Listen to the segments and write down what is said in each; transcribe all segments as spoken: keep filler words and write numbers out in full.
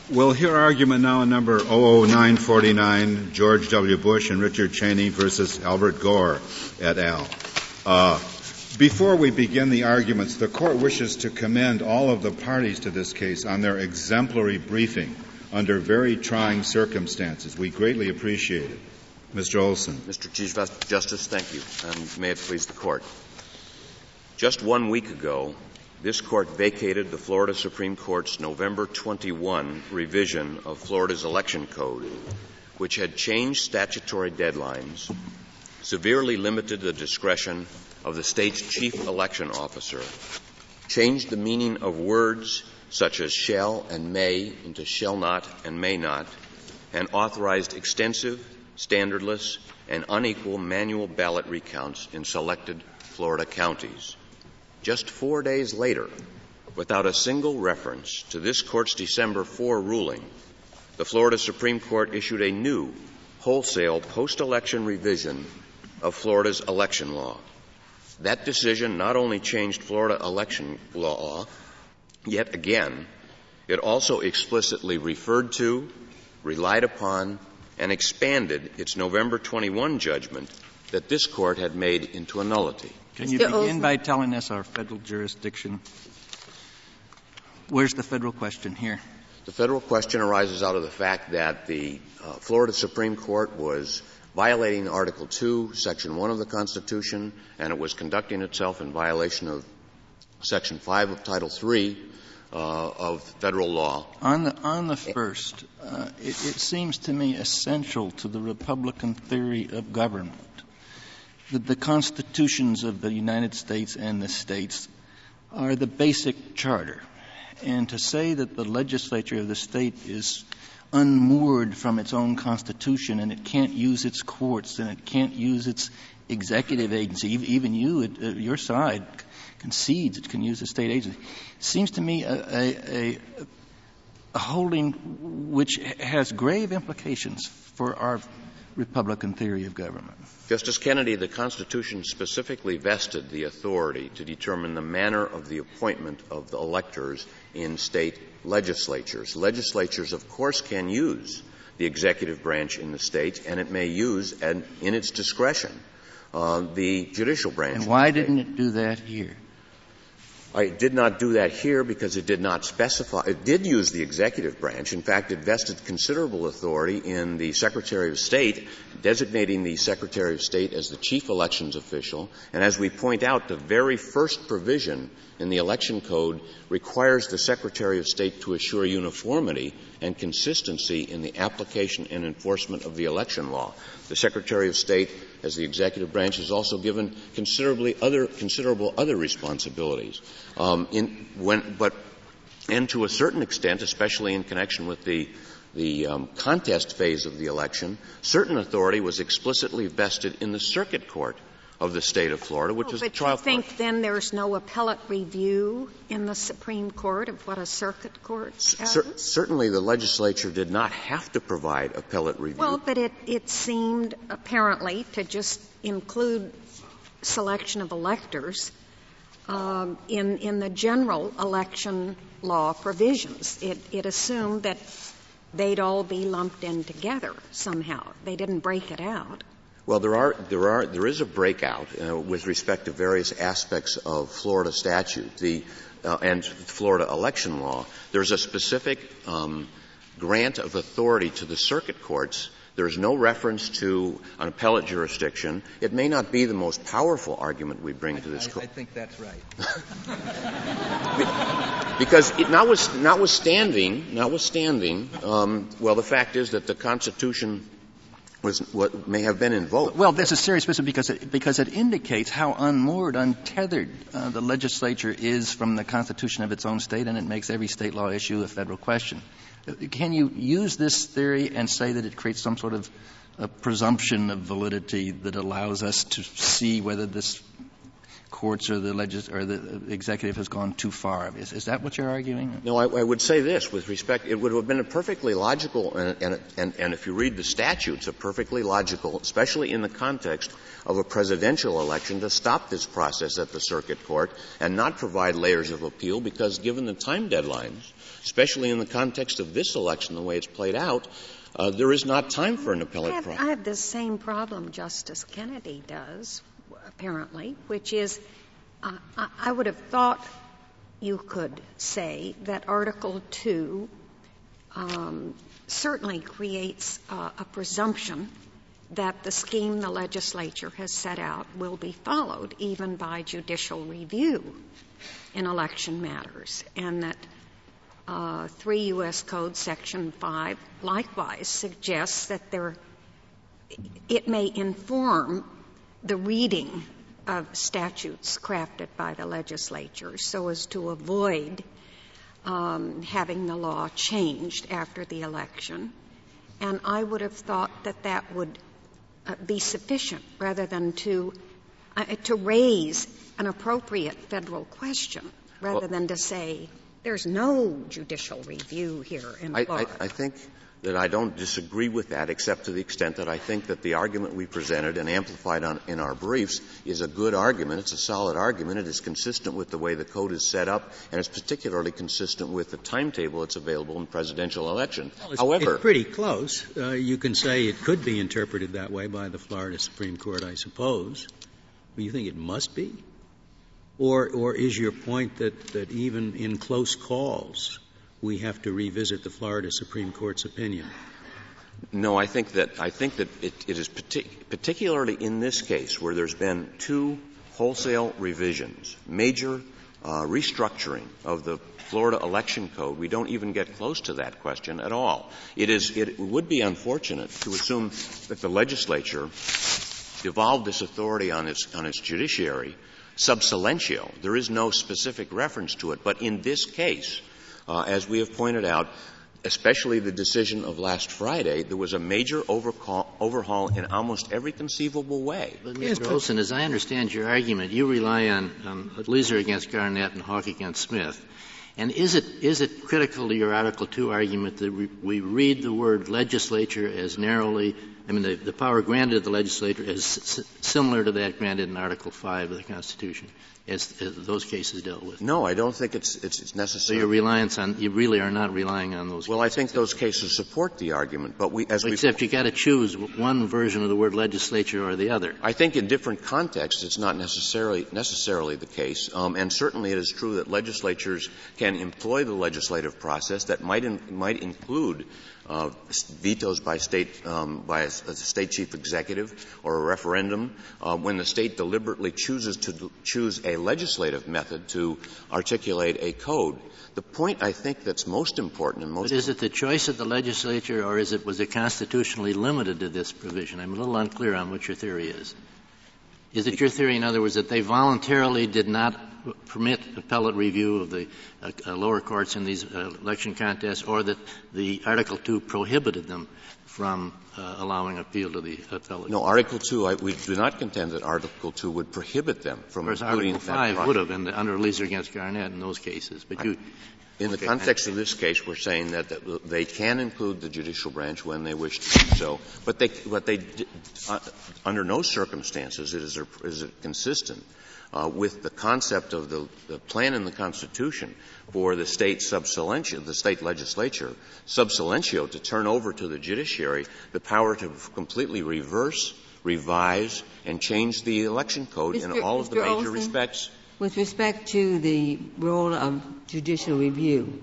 We'll hear argument now in number zero zero nine forty-nine, George W. Bush and Richard Cheney versus Albert Gore et al. Uh, before we begin the arguments, the Court wishes to commend all of the parties to this case on their exemplary briefing under very trying circumstances. We greatly appreciate it. Mister Olson. Mister Chief Justice, thank you, and may it please the Court. Just one week ago, this Court vacated the Florida Supreme Court's November twenty-first revision of Florida's election code, which had changed statutory deadlines, severely limited the discretion of the state's chief election officer, changed the meaning of words such as shall and may into shall not and may not, and authorized extensive, standardless, and unequal manual ballot recounts in selected Florida counties. Just four days later, without a single reference to this Court's December fourth ruling, the Florida Supreme Court issued a new, wholesale post-election revision of Florida's election law. That decision not only changed Florida election law, yet again, it also explicitly referred to, relied upon, and expanded its November twenty-first judgment that this Court had made into a nullity. Can you begin by telling us our federal jurisdiction? Where's the federal question here? The federal question arises out of the fact that the uh, Florida Supreme Court was violating Article two, Section one of the Constitution, and it was conducting itself in violation of Section five of Title three uh, of federal law. On the, on the first, uh, it, it seems to me essential to the Republican theory of government that the constitutions of the United States and the states are the basic charter. And to say that the legislature of the state is unmoored from its own constitution and it can't use its courts and it can't use its executive agency, even you, uh, your side, concedes it can use the state agency, seems to me a, a, a, a holding which has grave implications for our Republican theory of government. Justice Kennedy, the Constitution specifically vested the authority to determine the manner of the appointment of the electors in state legislatures. Legislatures, of course, can use the executive branch in the state, and it may use, and in its discretion, uh, the judicial branch. And why didn't it do that here? It did not do that here because it did not specify. It did use the executive branch. In fact, it vested considerable authority in the Secretary of State, designating the Secretary of State as the chief elections official. And as we point out, the very first provision in the Election Code requires the Secretary of State to assure uniformity and consistency in the application and enforcement of the election law. The Secretary of State, as the executive branch, is also given considerably other, considerable other responsibilities. Um, in, when, but, and to a certain extent, especially in connection with the, the um, contest phase of the election, certain authority was explicitly vested in the circuit court of the state of Florida, which oh, is the trial court. But you think court. then there's no appellate review in the Supreme Court of what a circuit court has? Cer- certainly the legislature did not have to provide appellate review. Well, but it, it seemed apparently to just include selection of electors um, in, in the general election law provisions. It, it assumed that they'd all be lumped in together somehow. They didn't break it out. Well, there are, there are, there is a breakout uh, with respect to various aspects of Florida statute, the, uh, and Florida election law. There's a specific, um, grant of authority to the circuit courts. There is no reference to an appellate jurisdiction. It may not be the most powerful argument we bring I, to this I, court. I think that's right. Because it, notwithstanding, notwithstanding, um, well, the fact is that the Constitution was what may have been invoked. Well, this is serious business because it, because it indicates how unmoored, untethered uh, the legislature is from the constitution of its own state, and it makes every state law issue a federal question. Can you use this theory and say that it creates some sort of a presumption of validity that allows us to see whether this courts or the legis- or the executive has gone too far? Is, is that what you're arguing? No, I, I would say this with respect. It would have been a perfectly logical, and, and, and, and if you read the statutes, a perfectly logical, especially in the context of a presidential election, to stop this process at the circuit court and not provide layers of appeal, because given the time deadlines especially in the context of this election, the way it's played out, uh, there is not time for an appellate I have, process. I have the same problem Justice Kennedy does, apparently, which is uh, I, I would have thought you could say that Article two um, certainly creates uh, a presumption that the scheme the legislature has set out will be followed even by judicial review in election matters, and that uh, three U S Code Section five likewise suggests that there it may inform the reading of statutes crafted by the legislature so as to avoid um, having the law changed after the election. And I would have thought that that would uh, be sufficient rather than to uh, to raise an appropriate federal question rather well, than to say there's no judicial review here in I, Florida. I, I think that I don't disagree with that, except to the extent that I think that the argument we presented and amplified on, in our briefs is a good argument. It's a solid argument. It is consistent with the way the code is set up, and it's particularly consistent with the timetable that's available in presidential election. Well, it's, However, it's pretty close. Uh, you can say it could be interpreted that way by the Florida Supreme Court, I suppose. But you think it must be? Or, or is your point that, that even in close calls, we have to revisit the Florida Supreme Court's opinion? No, I think that I think that it, it is partic- particularly in this case where there's been two wholesale revisions, major uh, restructuring of the Florida election code. We don't even get close to that question at all. It is it would be unfortunate to assume that the legislature devolved this authority on its on its judiciary sub silentio. There is no specific reference to it, but in this case, Uh, as we have pointed out, especially the decision of last Friday, there was a major overcall, overhaul in almost every conceivable way. But, Mister Olson, as I understand your argument, you rely on um, Leeser against Garnett and Hawk against Smith. And is it is it critical to your Article two argument that we, we read the word legislature as narrowly, I mean, the, the power granted to the legislature is s- similar to that granted in Article five of the Constitution, as, as those cases dealt with? No, I don't think it's, it's, it's necessary. So your reliance on, you really are not relying on those Well, cases. I think those cases support the argument, but we, as we Except you got to choose one version of the word legislature or the other. I think in different contexts it's not necessarily necessarily the case, um, and certainly it is true that legislatures can employ the legislative process that might in, might include uh, vetoes by state um, by a, a state chief executive or a referendum uh, when the state deliberately chooses to d- choose a legislative method to articulate a code. The point I think that's most important and most But is it the choice of the legislature, or is it was it constitutionally limited to this provision? I'm a little unclear on what your theory is. Is it your theory, in other words, that they voluntarily did not permit appellate review of the uh, uh, lower courts in these uh, election contests, or that the Article two prohibited them from uh, allowing appeal to the appellate? No, Article two, I, we do not contend that Article two would prohibit them from Of course, including Article that five process. would have, in the, under Leeser against Garnett in those cases. But you, In the okay, context of this case, we're saying that, that they can include the judicial branch when they wish to do so, but they, but they, uh, under no circumstances is it, is it consistent uh, with the concept of the, the plan in the Constitution for the state sub silentio, the state legislature sub silentio, to turn over to the judiciary the power to completely reverse, revise, and change the election code Mister in all of the Mister major Olson, respects. With respect to the role of judicial review,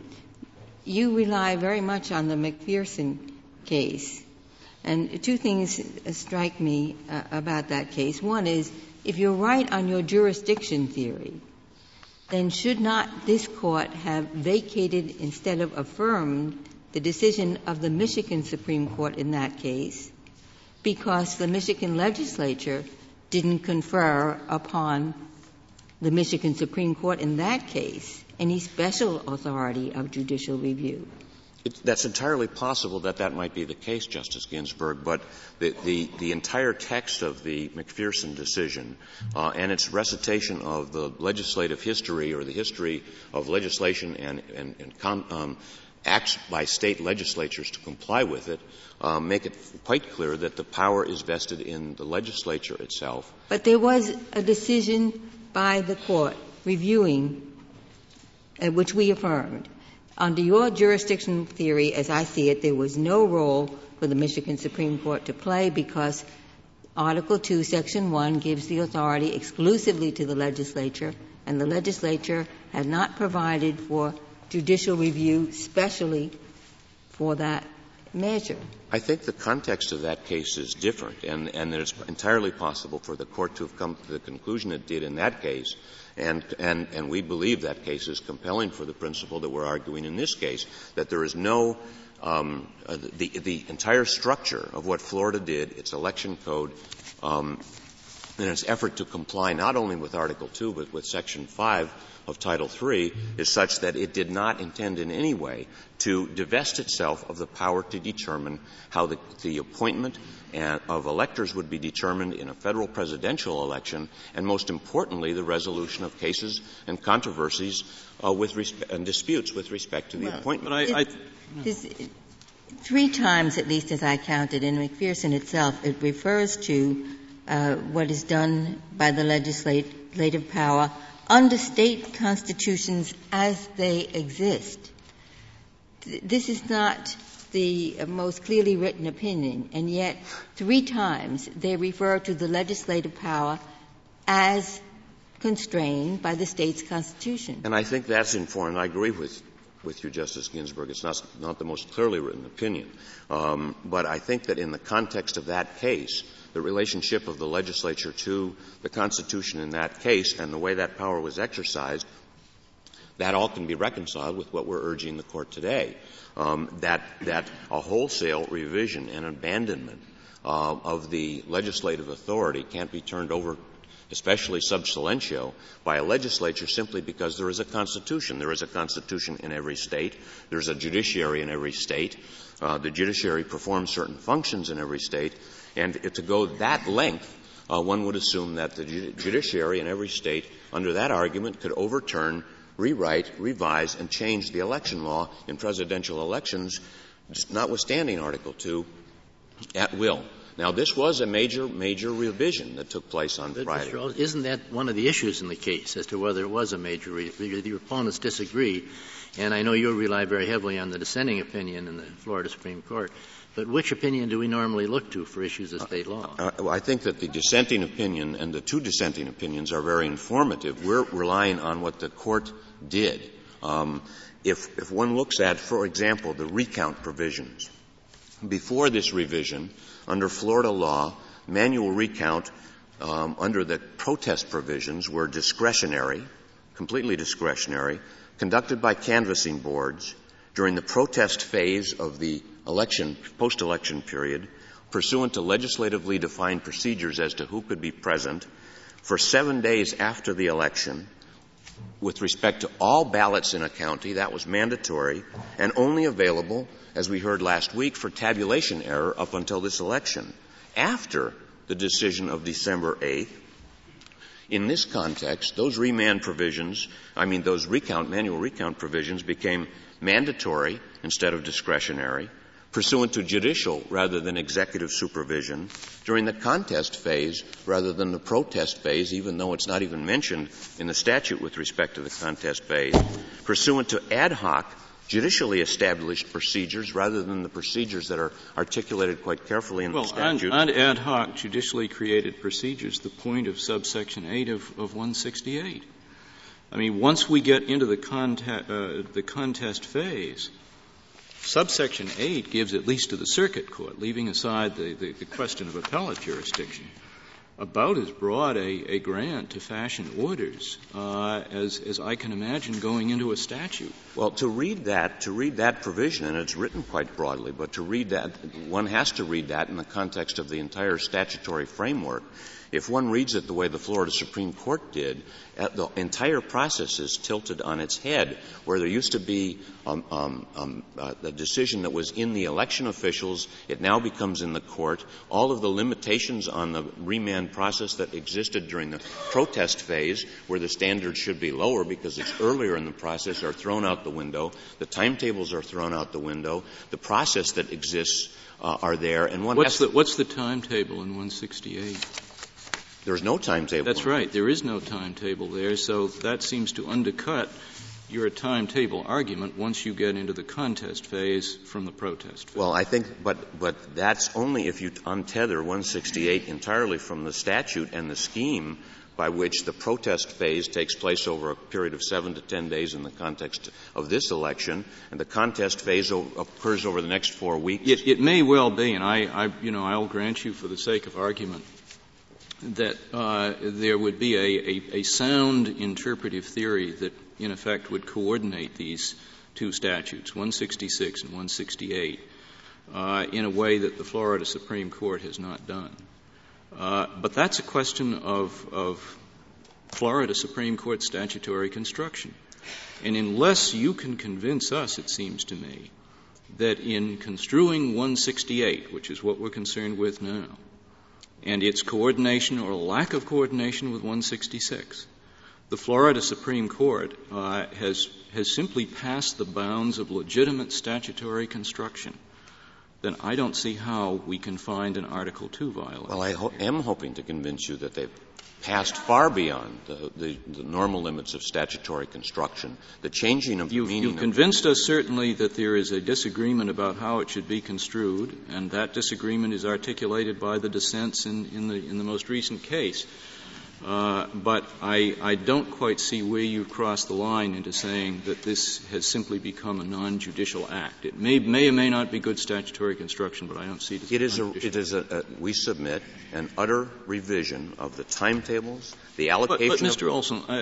you rely very much on the McPherson case. And two things strike me uh, about that case. One is, if you're right on your jurisdiction theory, then should not this Court have vacated instead of affirmed the decision of the Michigan Supreme Court in that case, because the Michigan legislature didn't confer upon the Michigan Supreme Court in that case any special authority of judicial review? It, that's entirely possible that that might be the case, Justice Ginsburg, but the, the, the entire text of the McPherson decision uh, and its recitation of the legislative history or the history of legislation and, and, and con, um, acts by state legislatures to comply with it uh, make it quite clear that the power is vested in the legislature itself. But there was a decision by the Court reviewing, uh, which we affirmed, Under your jurisdiction theory, as I see it, there was no role for the Michigan Supreme Court to play because Article two, Section one gives the authority exclusively to the legislature, and the legislature had not provided for judicial review specially for that measure. I think the context of that case is different, and, and that it's entirely possible for the Court to have come to the conclusion it did in that case, and, and, and we believe that case is compelling for the principle that we're arguing in this case, that there is no um, uh, the, the entire structure of what Florida did, its election code, um, in its effort to comply not only with Article two but with Section five of Title three is such that it did not intend in any way to divest itself of the power to determine how the, the appointment and, of electors would be determined in a federal presidential election, and most importantly, the resolution of cases and controversies uh, with respe- and disputes with respect to the well, appointment. I, I, this, three times, at least as I counted, in McPherson itself, it refers to uh, what is done by the legislative power under state constitutions as they exist. This is not the most clearly written opinion, and yet three times they refer to the legislative power as constrained by the state's constitution. And I think that's informed. I agree with with you, Justice Ginsburg. It's not, not the most clearly written opinion. Um, but I think that in the context of that case, the relationship of the legislature to the Constitution in that case and the way that power was exercised, that all can be reconciled with what we're urging the Court today, um, that, that a wholesale revision and abandonment uh, of the legislative authority can't be turned over, especially sub silentio, by a legislature simply because there is a Constitution. There is a Constitution in every state. There's a judiciary in every state. Uh, the judiciary performs certain functions in every state. And to go that length, uh, one would assume that the ju- judiciary in every state, under that argument, could overturn, rewrite, revise, and change the election law in presidential elections, notwithstanding Article two, at will. Now, this was a major, major revision that took place on Friday. Mister Rawls, isn't that one of the issues in the case as to whether it was a major revision? Your opponents disagree, and I know you rely very heavily on the dissenting opinion in the Florida Supreme Court. But which opinion do we normally look to for issues of state law? Uh, well, I think that the dissenting opinion and the two dissenting opinions are very informative. We're relying on what the Court did. Um, if, if one looks at, for example, the recount provisions, before this revision, under Florida law, manual recount um, under the protest provisions were discretionary, completely discretionary, conducted by canvassing boards during the protest phase of the election, post-election period, pursuant to legislatively defined procedures as to who could be present for seven days after the election with respect to all ballots in a county. That was mandatory and only available, as we heard last week, for tabulation error up until this election. After the decision of December eighth, in this context, those remand provisions, I mean those recount, manual recount provisions became mandatory instead of discretionary, pursuant to judicial rather than executive supervision, during the contest phase rather than the protest phase, even though it's not even mentioned in the statute with respect to the contest phase, pursuant to ad hoc judicially established procedures rather than the procedures that are articulated quite carefully in well, the statute. On, on ad hoc judicially created procedures, the point of subsection eight of, of one sixty-eight. I mean, once we get into the, conte- uh, the contest phase, subsection eight gives, at least to the circuit court, leaving aside the, the, the question of appellate jurisdiction, about as broad a, a grant to fashion orders uh, as, as I can imagine going into a statute. Well, to read that, to read that provision, and it's written quite broadly, but to read that, one has to read that in the context of the entire statutory framework. If one reads it the way the Florida Supreme Court did, the entire process is tilted on its head, where there used to be um, um, um, uh, the decision that was in the election officials, it now becomes in the court. All of the limitations on the remand process that existed during the protest phase, where the standards should be lower because it's earlier in the process, are thrown out the window. The timetables are thrown out the window. The process that exists uh, are there, and one what's has the, what's the timetable in one sixty-eight? There's no timetable. That's right. There is no timetable there, so that seems to undercut you're a timetable argument once you get into the contest phase from the protest phase. Well, I think, but, but that's only if you untether one sixty-eight entirely from the statute and the scheme by which the protest phase takes place over a period of seven to ten days in the context of this election, and the contest phase o- occurs over the next four weeks. It, it may well be, and I, I, you know, I'll grant you for the sake of argument that uh, there would be a, a, a sound interpretive theory that, in effect, would coordinate these two statutes, one sixty-six and one sixty-eight, uh, in a way that the Florida Supreme Court has not done. Uh, but that's a question of, of Florida Supreme Court statutory construction. And unless you can convince us, it seems to me, that in construing one sixty-eight, which is what we're concerned with now, and its coordination or lack of coordination with one sixty-six, the Florida Supreme Court uh, has, has simply passed the bounds of legitimate statutory construction, then I don't see how we can find an Article two violation. Well, I ho- am hoping to convince you that they've passed far beyond the, the, the normal limits of statutory construction. The changing of you've, meaning. You've convinced us certainly that there is a disagreement about how it should be construed, and that disagreement is articulated by the dissents in, in the in the most recent case. Uh, but I, I don't quite see where you've crossed the line into saying that this has simply become a non-judicial act. It may, may or may not be good statutory construction, but I don't see it as it is a, It is a, a, we submit an utter revision of the timetables, the allocation But, but of Mister Olson, I,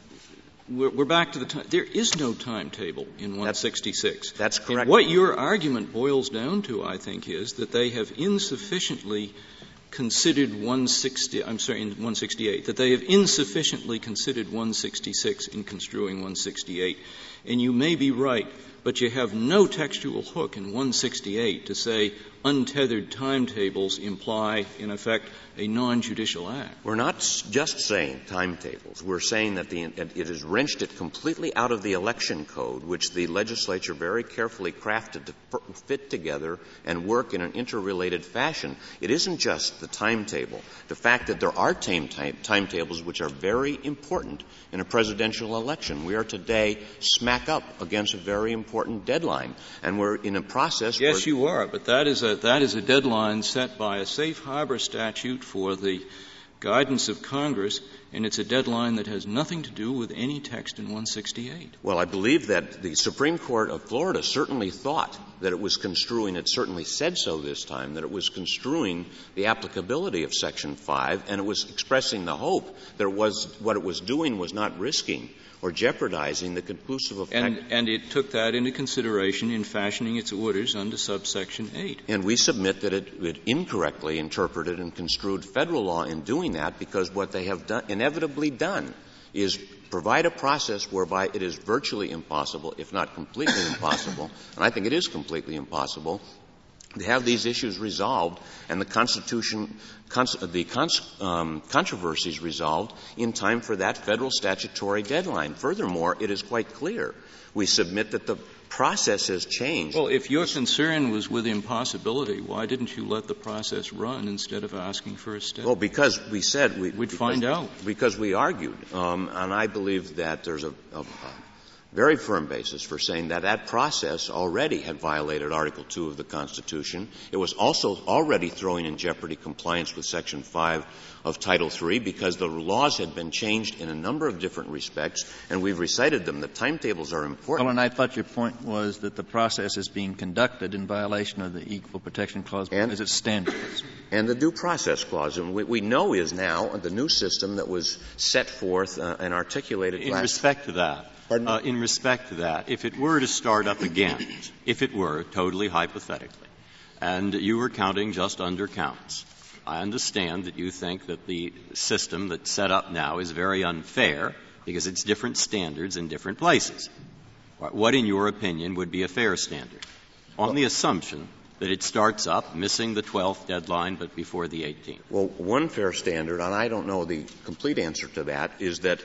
we're, we're back to the time. There is no timetable in one sixty-six. That's, that's correct. And what your argument boils down to, I think, is that they have insufficiently considered one sixty, I'm sorry, in one sixty-eight, that they have insufficiently considered one sixty-six in construing one sixty-eight. And you may be right, but you have no textual hook in one sixty-eight to say untethered timetables imply, in effect, a non-judicial act. We're not just saying timetables. We're saying that the, it has wrenched it completely out of the election code, which the legislature very carefully crafted to fit together and work in an interrelated fashion. It isn't just the timetable. The fact that there are time, time, timetables which are very important in a presidential election. We are today smack up against a very important deadline, and we're in a process. Yes, where you are, but that is a that is a deadline set by a safe harbor statute for the guidance of Congress, and it's a deadline that has nothing to do with any text in one sixty-eight. Well, I believe that the Supreme Court of Florida certainly thought that it was construing, it certainly said so this time, that it was construing the applicability of Section five, and it was expressing the hope that it was, what it was doing was not risking or jeopardizing the conclusive effect. And, and it took that into consideration in fashioning its orders under subsection eight. And we submit that it, it incorrectly interpreted and construed federal law in doing that, because what they have done, inevitably done is provide a process whereby it is virtually impossible, if not completely impossible, and I think it is completely impossible, to have these issues resolved and the Constitution, cons- the cons- um, controversies resolved in time for that federal statutory deadline. Furthermore, it is quite clear. We submit that the process has changed. Well, if your concern was with impossibility, why didn't you let the process run instead of asking for a stay? Well, because we said we, we'd because, find out. Because we argued, um, and I believe that there's a, a, a very firm basis for saying that that process already had violated Article two of the Constitution. It was also already throwing in jeopardy compliance with Section five of Title three, because the laws had been changed in a number of different respects, and we've recited them. The timetables are important. Well, and I thought your point was that the process is being conducted in violation of the Equal Protection Clause and, because it's standards. And the Due Process Clause. And what we know is now the new system that was set forth uh, and articulated in last... respect to that. Uh, in respect to that, if it were to start up again, if it were, totally hypothetically, and you were counting just under counts, I understand that you think that the system that's set up now is very unfair because it's different standards in different places. What, in your opinion, would be a fair standard? On well, the assumption that it starts up, missing the twelfth deadline but before the eighteenth. Well, one fair standard, and I don't know the complete answer to that, is that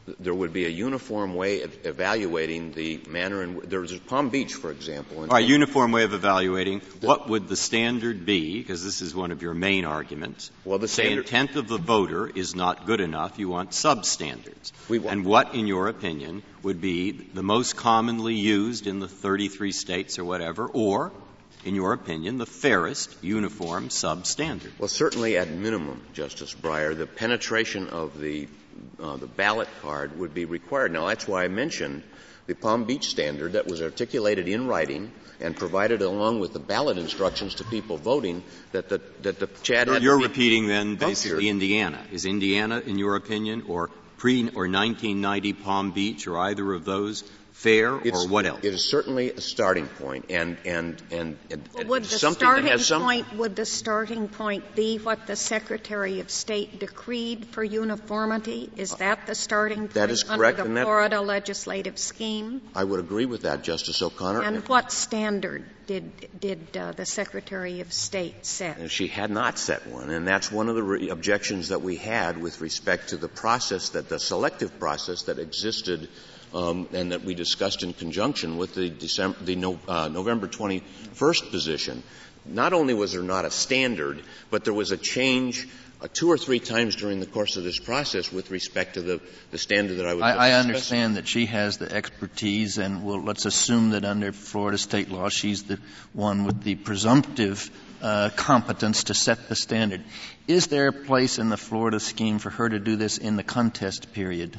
there would be a uniform way of evaluating the manner in — there's Palm Beach, for example. All right, uniform way of evaluating. What would the standard be? Because this is one of your main arguments. Well, the standard — the intent of the voter is not good enough. You want substandards. We want — and what, in your opinion, would be the most commonly used in the thirty-three states or whatever, or, in your opinion, the fairest uniform substandard? Well, certainly at minimum, Justice Breyer, the penetration of the Uh, the ballot card would be required. Now, that's why I mentioned the Palm Beach standard that was articulated in writing and provided along with the ballot instructions to people voting that the that the Chad had You're to be repeating then basically here. Indiana. Is Indiana, in your opinion, or pre or nineteen ninety Palm Beach, or either of those fair, it's, or what else? It is certainly a starting point, and and and, and well, would the something starting that has some point would the starting point be what the Secretary of State decreed for uniformity? Is that the starting point that is correct, under the and that, Florida legislative scheme? I would agree with that, Justice O'Connor. And what standard did did uh, the Secretary of State set? And she had not set one, and that's one of the re- objections that we had with respect to the process that the selective process that existed. Um, and that we discussed in conjunction with the, December, the no, uh, November twenty-first position. Not only was there not a standard, but there was a change uh, two or three times during the course of this process with respect to the, the standard that I was I, just I discussing. understand that she has the expertise, and we'll, let's assume that under Florida state law she's the one with the presumptive uh, competence to set the standard. Is there a place in the Florida scheme for her to do this in the contest period?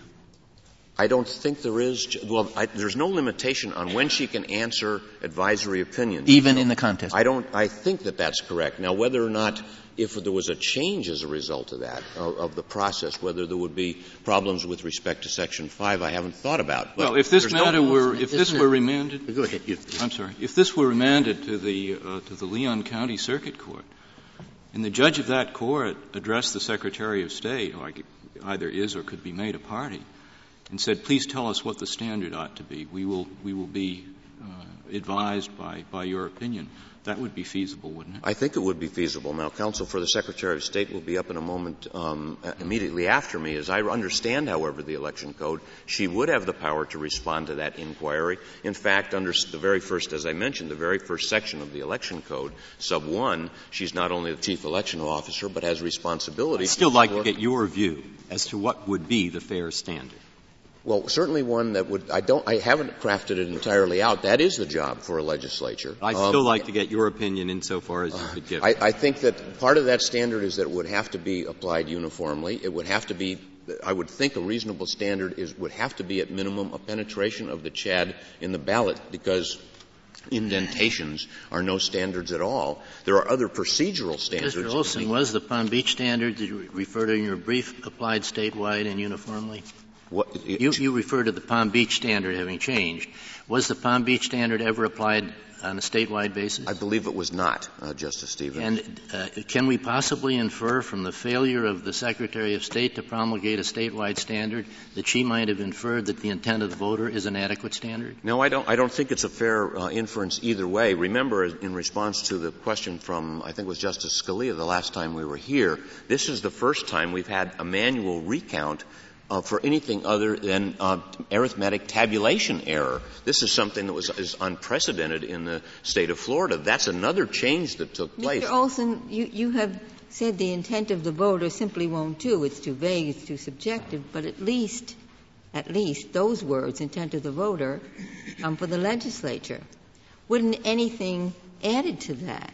I don't think there is. Well, I, there's no limitation on when she can answer advisory opinions. Even so in the contest? I don't. I think that that's correct. Now, whether or not, if there was a change as a result of that, of, of the process, whether there would be problems with respect to Section five, I haven't thought about. But well, if this matter no, were, if this were remanded, go ahead. I'm sorry. If this were remanded to the uh, to the Leon County Circuit Court, and the judge of that court addressed the Secretary of State, or either is or could be made a party, and said, please tell us what the standard ought to be. We will, we will be uh, advised by, by your opinion. That would be feasible, wouldn't it? I think it would be feasible. Now, counsel for the Secretary of State will be up in a moment um, immediately after me. As I understand, however, the election code, she would have the power to respond to that inquiry. In fact, under the very first, as I mentioned, the very first section of the election code, sub one, she's not only the chief election officer, but has responsibility. I'd still like to get your view as to what would be the fair standard. Well, certainly one that would — I don't — I haven't crafted it entirely out. That is the job for a legislature. I'd um, still like to get your opinion insofar as you could give I, it. I think that part of that standard is that it would have to be applied uniformly. It would have to be — I would think a reasonable standard is would have to be at minimum a penetration of the Chad in the ballot, because indentations are no standards at all. There are other procedural standards. Mister Olson, was the Palm Beach standard that you refer to in your brief applied statewide and uniformly? What, it, you, you refer to the Palm Beach standard having changed. Was the Palm Beach standard ever applied on a statewide basis? I believe it was not, uh, Justice Stevens. And uh, can we possibly infer from the failure of the Secretary of State to promulgate a statewide standard that she might have inferred that the intent of the voter is an adequate standard? No, I don't. I don't think it's a fair uh, inference either way. Remember, in response to the question from, I think it was Justice Scalia the last time we were here, this is the first time we've had a manual recount Uh, for anything other than uh, arithmetic tabulation error. This is something that was is unprecedented in the state of Florida. That's another change that took place. Mister Olson, you, you have said the intent of the voter simply won't do. It's too vague, it's too subjective, but at least, at least those words, intent of the voter, come for the legislature. Wouldn't anything added to that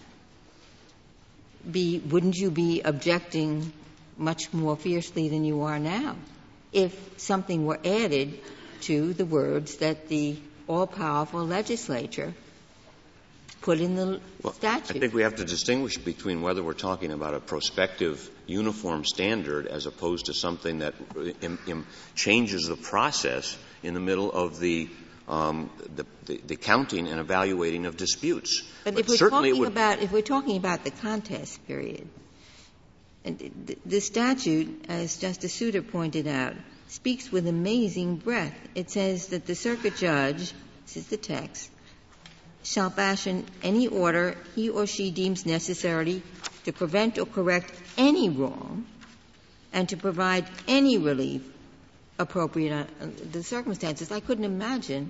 be, wouldn't you be objecting much more fiercely than you are now if something were added to the words that the all-powerful legislature put in the well, statute? I think we have to distinguish between whether we're talking about a prospective uniform standard as opposed to something that im- im- changes the process in the middle of the um, the, the, the counting and evaluating of disputes. But, but if we're certainly talking it would about if we're talking about the contest period, and the, the statute, as Justice Souter pointed out, speaks with amazing breadth. It says that the circuit judge, this is the text, shall fashion any order he or she deems necessary to prevent or correct any wrong and to provide any relief appropriate under the circumstances. I couldn't imagine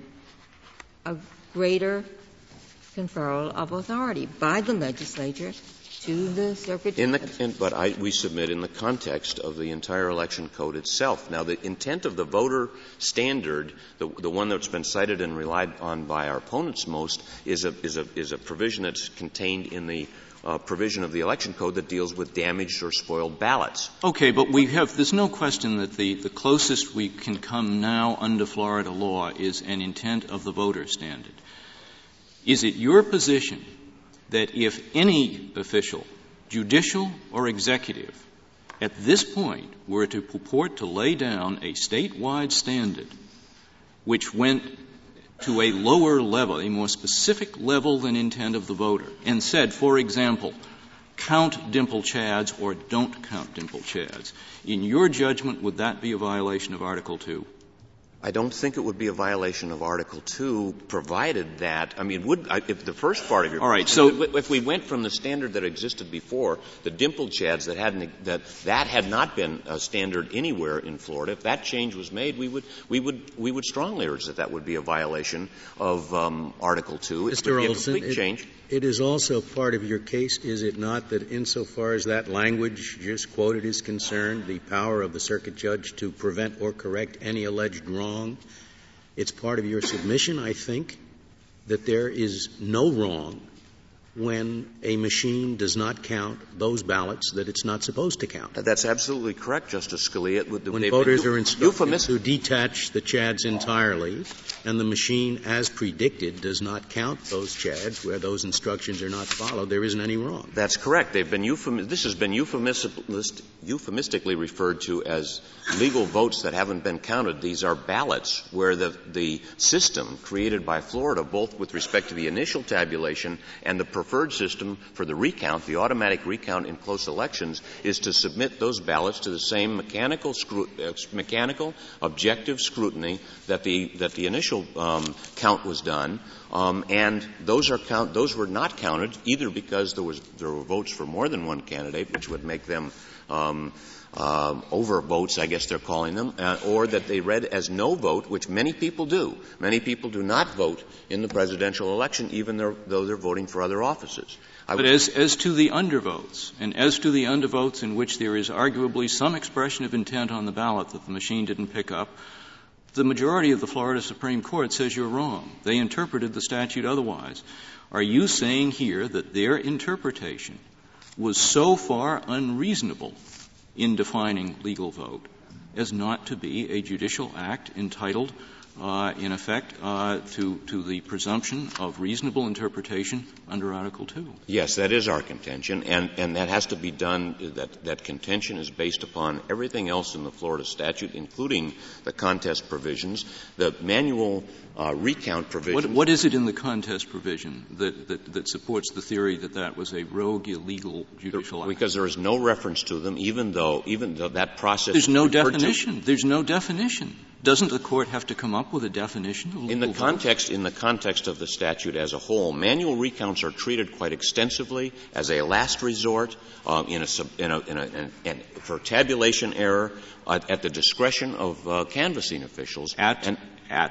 a greater conferral of authority by the legislature to the circuit in judge. the, in, but I, we submit in the context of the entire election code itself. Now, the intent of the voter standard, the, the one that's been cited and relied on by our opponents most, is a, is a, is a provision that's contained in the uh, provision of the election code that deals with damaged or spoiled ballots. Okay, but we have, there's no question that the, the closest we can come now under Florida law is an intent of the voter standard. Is it your position that if any official, judicial or executive, at this point were to purport to lay down a statewide standard which went to a lower level, a more specific level than intent of the voter, and said, for example, count dimple chads or don't count dimple chads, in your judgment, would that be a violation of Article two? I don't think it would be a violation of Article two, provided that, I mean, would, if the first part of your All right, question, so if we went from the standard that existed before, the dimple chads that hadn't, that, that had not been a standard anywhere in Florida, if that change was made, we would, we would, we would strongly urge that that would be a violation of, um, Article two. Mister It would be a Olson, complete it, change. It is also part of your case, is it not, that insofar as that language just quoted is concerned, the power of the circuit judge to prevent or correct any alleged wrong, it's part of your submission, I think, that there is no wrong when a machine does not count those ballots that it's not supposed to count. That's absolutely correct, Justice Scalia. When voters are instructed to detach the chads entirely, and the machine, as predicted, does not count those chads where those instructions are not followed, there isn't any wrong. That's correct. They've been euphemis- this has been euphemis- euphemistically referred to as legal votes that haven't been counted. These are ballots where the, the system created by Florida, both with respect to the initial tabulation and the preferred system for the recount, the automatic recount in close elections, is to submit those ballots to the same mechanical, scru- uh, mechanical objective scrutiny that the that the initial um, count was done, um, and those are count those were not counted either because there was there were votes for more than one candidate, which would make them um, Uh, over votes, I guess they're calling them, uh, or that they read as no vote, which many people do. Many people do not vote in the presidential election, even though, though they're voting for other offices. I but as, as to the undervotes, and as to the undervotes in which there is arguably some expression of intent on the ballot that the machine didn't pick up, the majority of the Florida Supreme Court says you're wrong. They interpreted the statute otherwise. Are you saying here that their interpretation was so far unreasonable in defining legal vote as not to be a judicial act entitled, uh, in effect, uh, to, to the presumption of reasonable interpretation under Article two? Yes, that is our contention, and, and that has to be done, that, that contention is based upon everything else in the Florida statute, including the contest provisions, the manual uh, recount provisions. What, what is it in the contest provision that, that, that supports the theory that that was a rogue, illegal judicial act? Because there is no reference to them, even though, even though that process. There's no definition. To. There's no definition. Doesn't the court have to come up with a definition of legal in the vote? context, in the context of the statute as a whole, manual recounts are treated quite extensively as a last resort, um, in a, sub, in a, in a, in, in, for tabulation error uh, at the discretion of uh, canvassing officials. At, and, at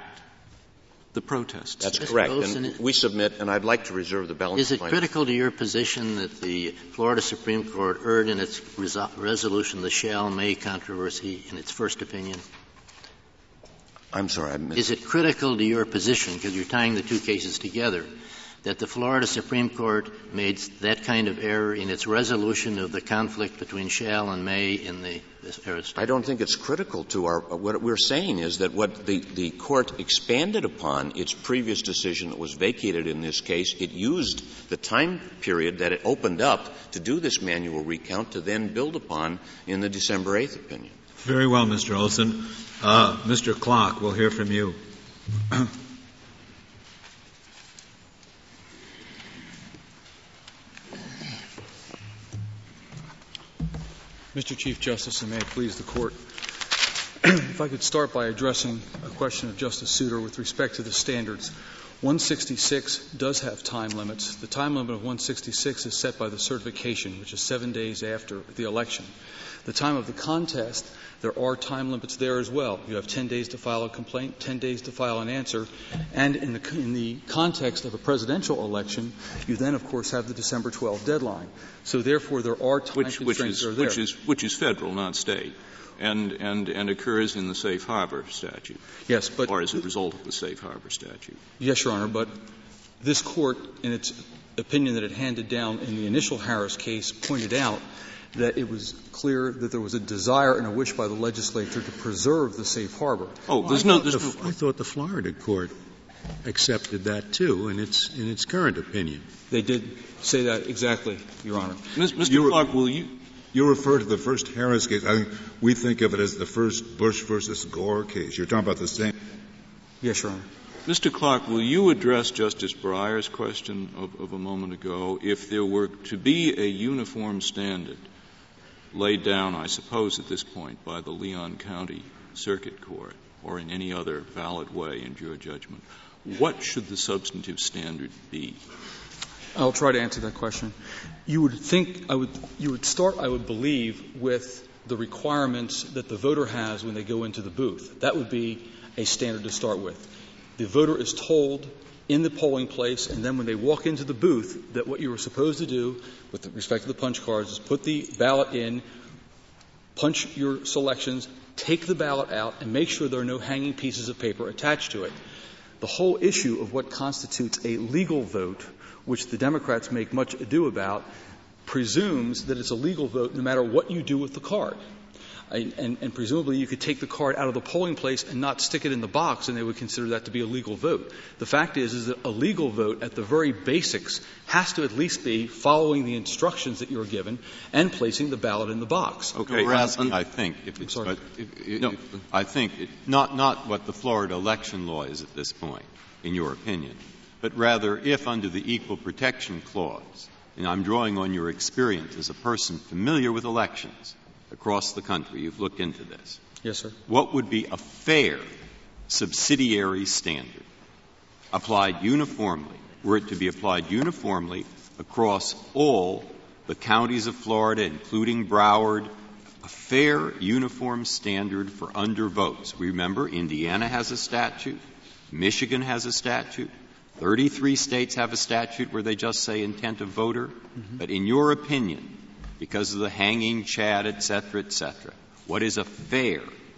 the protests. That's Mister correct. Olson, and we submit, and I'd like to reserve the balance Is it of my critical to your position that the Florida Supreme Court erred in its resol- resolution of the shall-may controversy in its first opinion? I'm sorry. I missed. Is it critical to your position, because you're tying the two cases together, that the Florida Supreme Court made that kind of error in its resolution of the conflict between shall and may in the I don't think it's critical to our, what we're saying is that what the, the court expanded upon its previous decision that was vacated in this case, it used the time period that it opened up to do this manual recount to then build upon in the December eighth opinion. Very well, Mister Olson. Uh, Mister Clark, we'll hear from you. Mister Chief Justice, and may it please the Court, if I could start by addressing a question of Justice Souter with respect to the standards. one sixty-six does have time limits. The time limit of one sixty-six is set by the certification, which is seven days after the election. The time of the contest, there are time limits there as well. You have ten days to file a complaint, ten days to file an answer, and in the, in the context of a presidential election, you then, of course, have the December twelfth deadline. So, therefore, there are time which, constraints which is, that are there. Which is, which is federal, not state, and, and, and occurs in the safe harbor statute. Yes, but or as a result of the safe harbor statute. Yes, Your Honor, but this Court, in its opinion that it handed down in the initial Harris case, pointed out that it was clear that there was a desire and a wish by the legislature to preserve the safe harbor. Oh, well, there's I no, thought there's the, no. I thought the Florida court accepted that too in its in its current opinion. They did say that exactly, Your Honor. Mister You Clark, will you? You refer to the first Harris case. I think we think of it as the first Bush versus Gore case. You're talking about the same. Yes, Your Honor. Mister Clark, will you address Justice Breyer's question of, of a moment ago? If there were to be a uniform standard laid down, I suppose, at this point by the Leon County Circuit Court or in any other valid way in your judgment, what should the substantive standard be? I'll try to answer that question. You would think I would you would start, I would believe, with the requirements that the voter has when they go into the booth. That would be a standard to start with. The voter is told in the polling place, and then when they walk into the booth, that what you were supposed to do with respect to the punch cards is put the ballot in, punch your selections, take the ballot out, and make sure there are no hanging pieces of paper attached to it. The whole issue of what constitutes a legal vote, which the Democrats make much ado about, presumes that it's a legal vote no matter what you do with the card. And, and presumably you could take the card out of the polling place and not stick it in the box, and they would consider that to be a legal vote. The fact is, is that a legal vote at the very basics has to at least be following the instructions that you're given and placing the ballot in the box. Okay, no, asking, I think, if it's, but if, if, no. if, I think it, not not what the Florida election law is at this point, in your opinion, but rather if under the Equal Protection Clause, and I'm drawing on your experience as a person familiar with elections across the country, you've looked into this. Yes, sir. What would be a fair subsidiary standard applied uniformly, were it to be applied uniformly across all the counties of Florida, including Broward, a fair uniform standard for undervotes? Remember, Indiana has a statute, Michigan has a statute, thirty-three states have a statute where they just say intent of voter. Mm-hmm. But in your opinion, because of the hanging chad, et cetera, et cetera, what is a fair,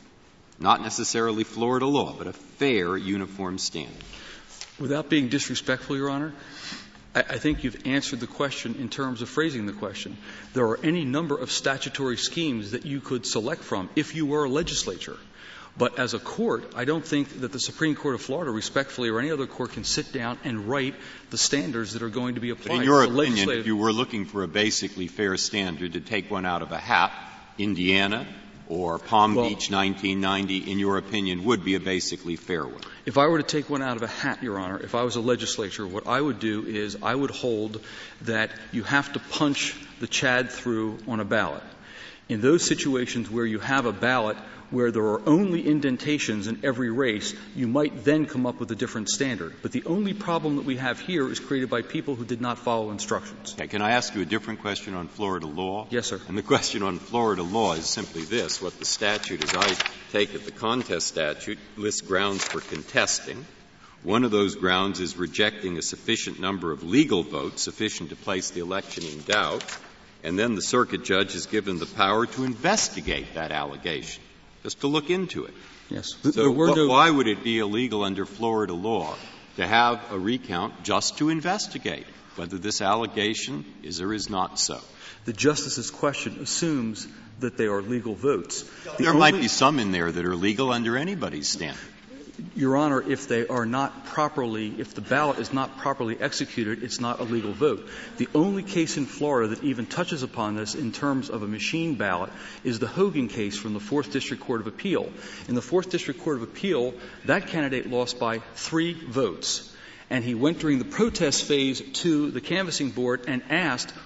not necessarily Florida law, but a fair uniform standard? Without being disrespectful, Your Honor, I, I think you've answered the question in terms of phrasing the question. There are any number of statutory schemes that you could select from if you were a legislature. But as a court, I don't think that the Supreme Court of Florida, respectfully, or any other court can sit down and write the standards that are going to be applied. But in your to opinion, legislative... if you were looking for a basically fair standard to take one out of a hat, Indiana or Palm well, Beach nineteen ninety, in your opinion, would be a basically fair one? If I were to take one out of a hat, Your Honor, if I was a legislature, what I would do is I would hold that you have to punch the chad through on a ballot. In those situations where you have a ballot where there are only indentations in every race, you might then come up with a different standard. But the only problem that we have here is created by people who did not follow instructions. Okay, can I ask you a different question on Florida law? Yes, sir. And the question on Florida law is simply this. What the statute, as I take it, the contest statute, lists grounds for contesting. One of those grounds is rejecting a sufficient number of legal votes, sufficient to place the election in doubt. And then the circuit judge is given the power to investigate that allegation, just to look into it. Yes. So wh- no why would it be illegal under Florida law to have a recount just to investigate whether this allegation is or is not so? The Justice's question assumes that they are legal votes. The there only, might be some in there that are legal under anybody's standard. Your Honor, if they are not properly, if the ballot is not properly executed, it's not a legal vote. The only case in Florida that even touches upon this in terms of a machine ballot is the Hogan case from the Fourth District Court of Appeal. In the Fourth District Court of Appeal, that candidate lost by three votes. And he went during the protest phase to the canvassing board and asked,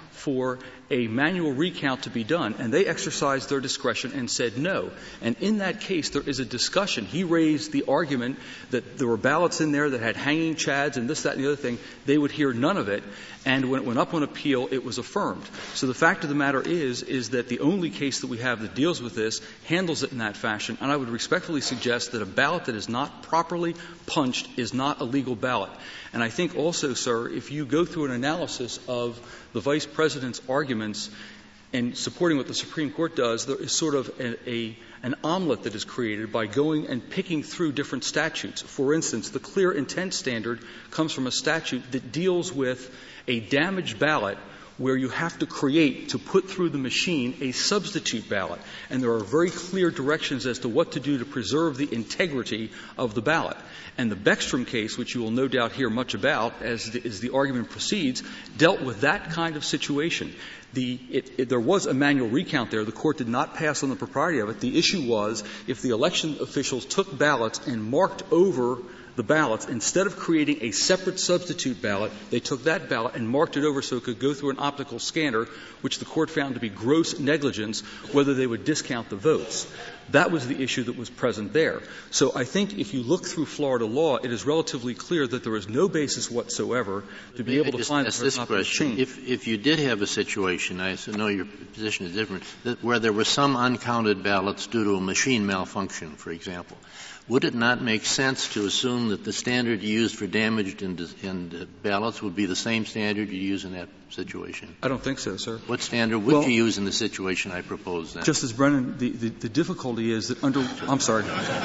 for a manual recount to be done, and they exercised their discretion and said no. And in that case, there is a discussion. He raised the argument that there were ballots in there that had hanging chads and this, that, and the other thing. They would hear none of it, and when it went up on appeal, it was affirmed. So the fact of the matter is, is that the only case that we have that deals with this handles it in that fashion, and I would respectfully suggest that a ballot that is not properly punched is not a legal ballot. And I think also, sir, if you go through an analysis of the Vice President's arguments and supporting what the Supreme Court does, there is sort of a, a, an omelet that is created by going and picking through different statutes. For instance, the clear intent standard comes from a statute that deals with a damaged ballot where you have to create, to put through the machine, a substitute ballot. And there are very clear directions as to what to do to preserve the integrity of the ballot. And the Beckstrom case, which you will no doubt hear much about as the, as the argument proceeds, dealt with that kind of situation. The, it, it, there was a manual recount there. The Court did not pass on the propriety of it. The issue was if the election officials took ballots and marked over the ballots, instead of creating a separate substitute ballot, they took that ballot and marked it over so it could go through an optical scanner, which the Court found to be gross negligence, whether they would discount the votes. That was the issue that was present there. So I think if you look through Florida law, it is relatively clear that there is no basis whatsoever to be able to find that this question. If, if you did have a situation, I know your position is different, that where there were some uncounted ballots due to a machine malfunction, for example, would it not make sense to assume that the standard used for damaged in, in ballots would be the same standard you use in that situation? I don't think so, sir. What standard would well, you use in the situation I propose then? Justice Brennan, the, the, the difficulty is that under — I'm sorry.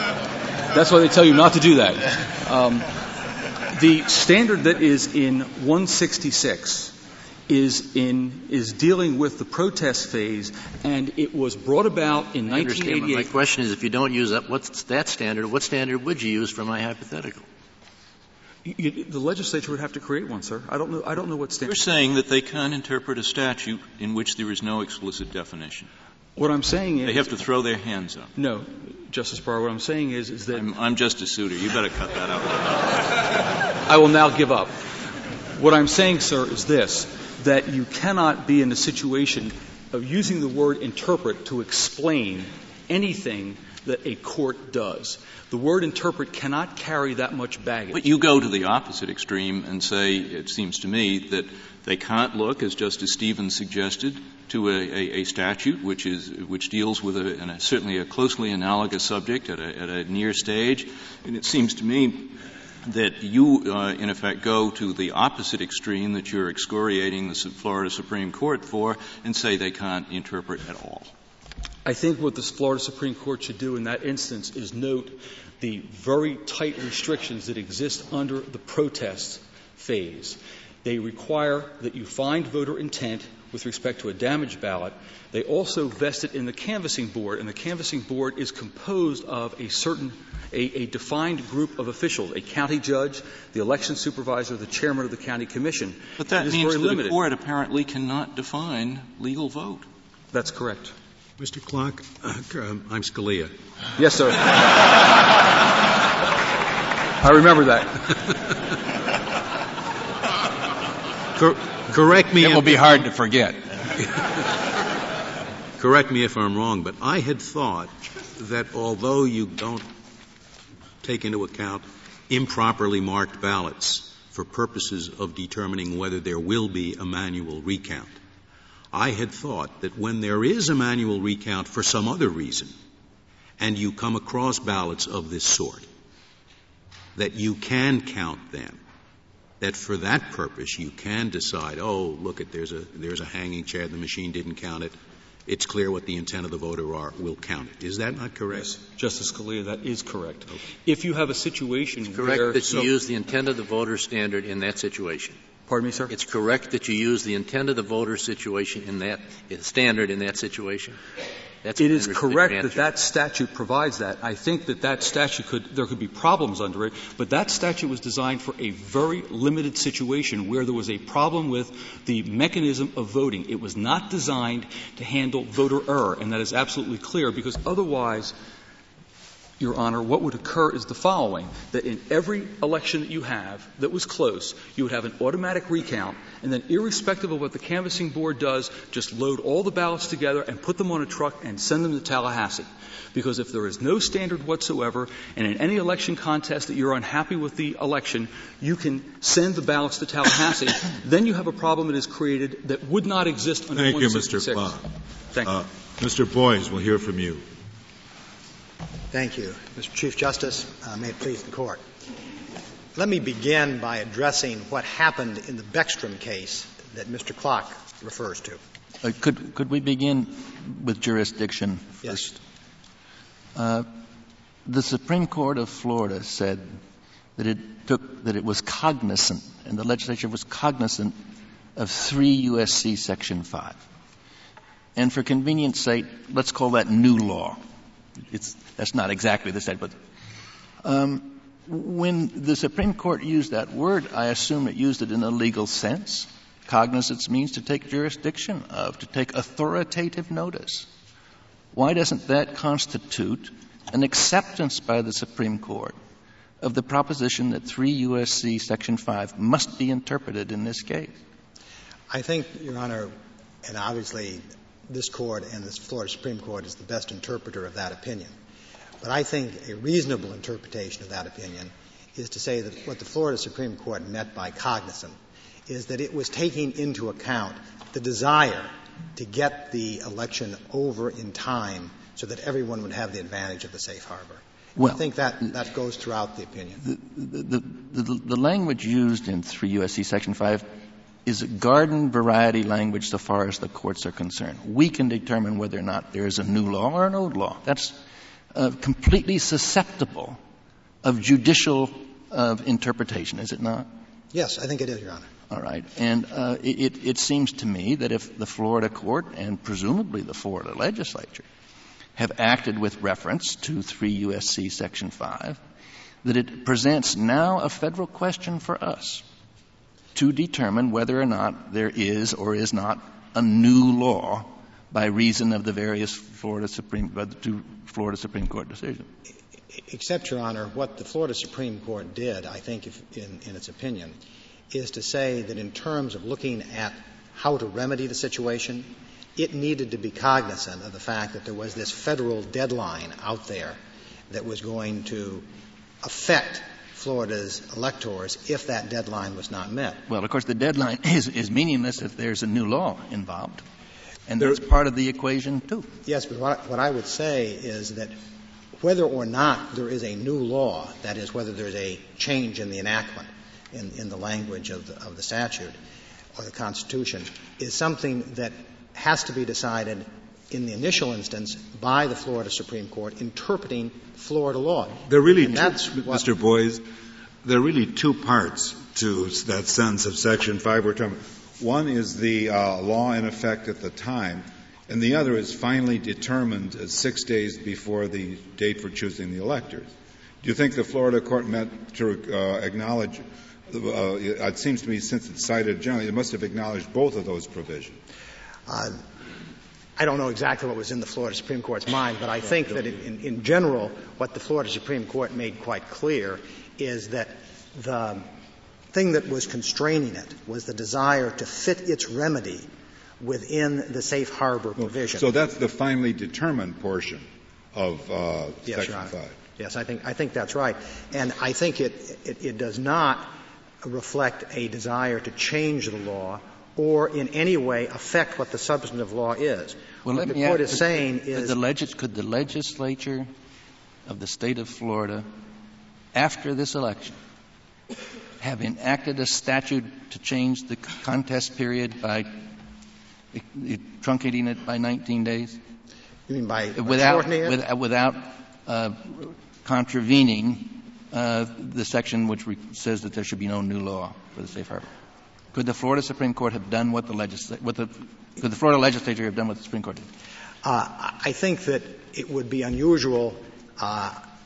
That's why they tell you not to do that. Um, the standard that is in one sixty-six is in is dealing with the protest phase, and it was brought about in nineteen eighty-eight. My question is, if you don't use that, what's that standard? What standard would you use for my hypothetical? You, the legislature would have to create one, sir. I don't know. I don't know what standard. You're saying that they can't interpret a statute in which there is no explicit definition. What I'm saying is they have to throw their hands up. No, Justice Breyer. What I'm saying is, is that I'm, I'm Justice Souter. You better cut that out. I will now give up. What I'm saying, sir, is this: that you cannot be in a situation of using the word interpret to explain anything that a court does. The word interpret cannot carry that much baggage. But you go to the opposite extreme and say, it seems to me, that they can't look, as Justice Stevens suggested, to a, a, a statute which is which deals with a, and a, certainly a closely analogous subject at a, at a near stage. And it seems to me that you, uh, in effect, go to the opposite extreme that you're excoriating the Florida Supreme Court for and say they can't interpret at all. I think what the Florida Supreme Court should do in that instance is note the very tight restrictions that exist under the protest phase. They require that you find voter intent with respect to a damaged ballot. They also vest it in the canvassing board, and the canvassing board is composed of a certain A, a defined group of officials, a county judge, the election supervisor, the chairman of the county commission. But that means that limited. the court apparently cannot define legal vote. That's correct. Mister Clark, uh, I'm Scalia. Yes, sir. I remember that. Cor- correct me. It will be hard to forget. Correct me if I'm wrong, but I had thought that although you don't take into account improperly marked ballots for purposes of determining whether there will be a manual recount, I had thought that when there is a manual recount for some other reason and you come across ballots of this sort, that you can count them, that for that purpose you can decide, oh, look, at there's a there's a hanging chair, the machine didn't count it, it's clear what the intent of the voter are, we'll count it. Is that not correct? Yes, Justice Scalia, that is correct. Okay. If you have a situation it's correct where that so you use the intent of the voter standard in that situation. Pardon me, sir? It's correct that you use the intent of the voter situation in that standard in that situation. That's it is correct that that statute provides that. I think that that statute could, there could be problems under it, but that statute was designed for a very limited situation where there was a problem with the mechanism of voting. It was not designed to handle voter error, and that is absolutely clear because otherwise Your Honor, what would occur is the following, that in every election that you have that was close, you would have an automatic recount, and then irrespective of what the canvassing board does, just load all the ballots together and put them on a truck and send them to Tallahassee. Because if there is no standard whatsoever, and in any election contest that you're unhappy with the election, you can send the ballots to Tallahassee, then you have a problem that is created that would not exist under Thank one sixty-six. you, Mister Clark. Thank you. Uh, Mister Boies, we'll hear from you. Thank you. Mister Chief Justice, uh, may it please the Court. Let me begin by addressing what happened in the Beckstrom case that Mister Clark refers to. Uh, could, could we begin with jurisdiction first? Yes. Uh, the Supreme Court of Florida said that it took, that it was cognizant, and the legislature was cognizant of three U S C Section five. And for convenience sake, let's call that new law. It's, that's not exactly the same, but um, when the Supreme Court used that word, I assume it used it in a legal sense. Cognizance means to take jurisdiction of, to take authoritative notice. Why doesn't that constitute an acceptance by the Supreme Court of the proposition that three U S C Section five must be interpreted in this case? I think, Your Honor, and obviously this Court and the Florida Supreme Court is the best interpreter of that opinion. But I think a reasonable interpretation of that opinion is to say that what the Florida Supreme Court meant by cognizant is that it was taking into account the desire to get the election over in time so that everyone would have the advantage of the safe harbor. Well, I think that, that goes throughout the opinion. The, the, the, the, the language used in three U S C Section five is a garden variety language so far as the courts are concerned. We can determine whether or not there is a new law or an old law. That's uh, completely susceptible of judicial uh, interpretation, is it not? Yes, I think it is, Your Honor. All right. And uh, it, it seems to me that if the Florida court and presumably the Florida legislature have acted with reference to three U S C Section five, that it presents now a federal question for us to determine whether or not there is or is not a new law by reason of the various Florida Supreme, uh, the two Florida Supreme Court decisions. Except, Your Honor, what the Florida Supreme Court did, I think, if, in, in its opinion, is to say that in terms of looking at how to remedy the situation, it needed to be cognizant of the fact that there was this federal deadline out there that was going to affect Florida's electors if that deadline was not met. Well, of course, the deadline is, is meaningless if there's a new law involved. And that's part of the equation, too. Yes, but what, what I would say is that whether or not there is a new law, that is, whether there's a change in the enactment, in, in the language of the, of the statute or the Constitution, is something that has to be decided in the initial instance by the Florida Supreme Court interpreting Florida law. There are really and two, that's what, Mister Boies, there are really two parts to that sentence of Section five we're talking about. One is the uh, law in effect at the time, and the other is finally determined as six days before the date for choosing the electors. Do you think the Florida court meant to uh, acknowledge, uh, it seems to me since it's cited generally, it must have acknowledged both of those provisions? Uh, I don't know exactly what was in the Florida Supreme Court's mind, but I think that in, in general what the Florida Supreme Court made quite clear is that the thing that was constraining it was the desire to fit its remedy within the safe harbor provision. So that's the finally determined portion of uh, yes, Section Your Honor. five. Yes, I think I think that's right, and I think it, it it does not reflect a desire to change the law or in any way affect what the substantive law is. Well, what let the me court ask, is saying is the legis- could the legislature of the state of Florida, after this election, have enacted a statute to change the contest period by it, it, truncating it by nineteen days? You mean by without shortening it? with, without uh, contravening uh, the section which re- says that there should be no new law for the safe harbor? Could the Florida Supreme Court have done what the legisla- what the could the Florida legislature have done what the Supreme Court did? Uh, I think that it would be unusual uh,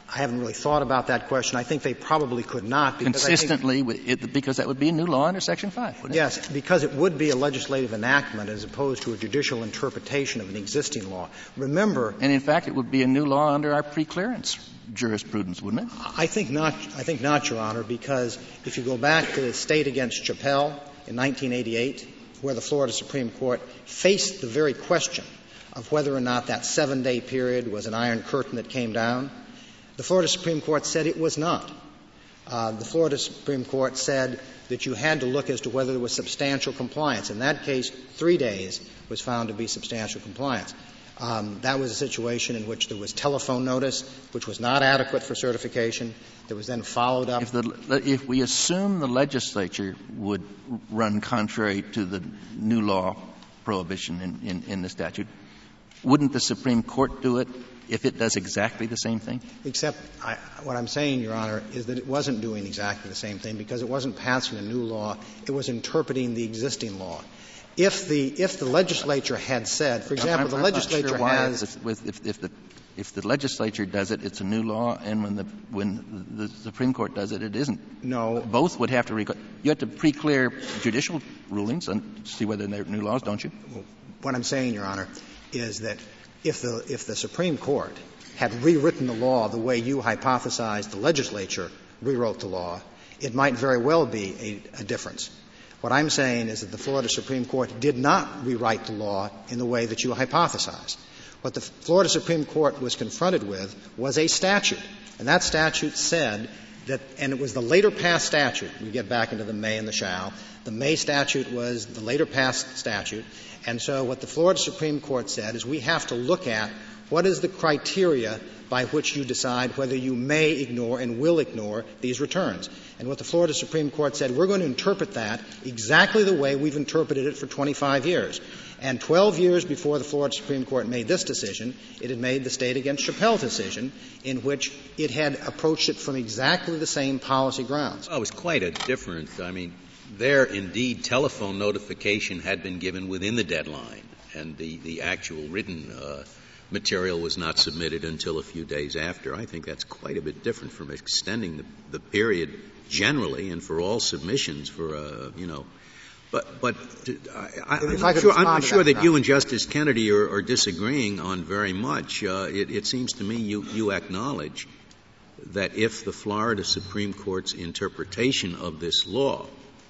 I haven't really thought about that question. I think they probably could not. Because Consistently, I think, with it, because that would be a new law under Section five, wouldn't yes, it? Yes, because it would be a legislative enactment as opposed to a judicial interpretation of an existing law. Remember... And in fact, it would be a new law under our preclearance jurisprudence, wouldn't it? I think not, I think not, Your Honor, because if you go back to the State against Chappelle in nineteen eighty-eight, where the Florida Supreme Court faced the very question of whether or not that seven-day period was an iron curtain that came down, the Florida Supreme Court said it was not. Uh, the Florida Supreme Court said that you had to look as to whether there was substantial compliance. In that case, three days was found to be substantial compliance. Um, that was a situation in which there was telephone notice, which was not adequate for certification. That was then followed up. If, the, if we assume the legislature would run contrary to the new law prohibition in, in, in the statute, wouldn't the Supreme Court do it if it does exactly the same thing? Except I, what I'm saying, Your Honor, is that it wasn't doing exactly the same thing because it wasn't passing a new law. It was interpreting the existing law. If the if the legislature had said, for example, I'm, the I'm legislature not sure why has if, if, if the if the legislature does it, it's a new law, and when the when the Supreme Court does it, it isn't. No, both would have to. Rec- you have to pre-clear judicial rulings and see whether they're new laws, don't you? What I'm saying, Your Honor, is that if the if the Supreme Court had rewritten the law the way you hypothesized the legislature rewrote the law, it might very well be a, a difference. What I'm saying is that the Florida Supreme Court did not rewrite the law in the way that you hypothesized. What the Florida Supreme Court was confronted with was a statute, and that statute said that, and it was the later passed statute. We get back into the may and the shall. The May statute was the later passed statute, and so what the Florida Supreme Court said is we have to look at what is the criteria by which you decide whether you may ignore and will ignore these returns. And what the Florida Supreme Court said, we're going to interpret that exactly the way we've interpreted it for twenty-five years. And twelve years before the Florida Supreme Court made this decision, it had made the State against Chappelle decision in which it had approached it from exactly the same policy grounds. Oh, it was quite a different, I mean, there indeed telephone notification had been given within the deadline, and the, the actual written uh, material was not submitted until a few days after. I think that's quite a bit different from extending the, the period generally and for all submissions for, uh, you know. But, but I, I'm not sure, I'm not sure that, that you and Justice Kennedy are, are disagreeing on very much. Uh, it, it seems to me you, you acknowledge that if the Florida Supreme Court's interpretation of this law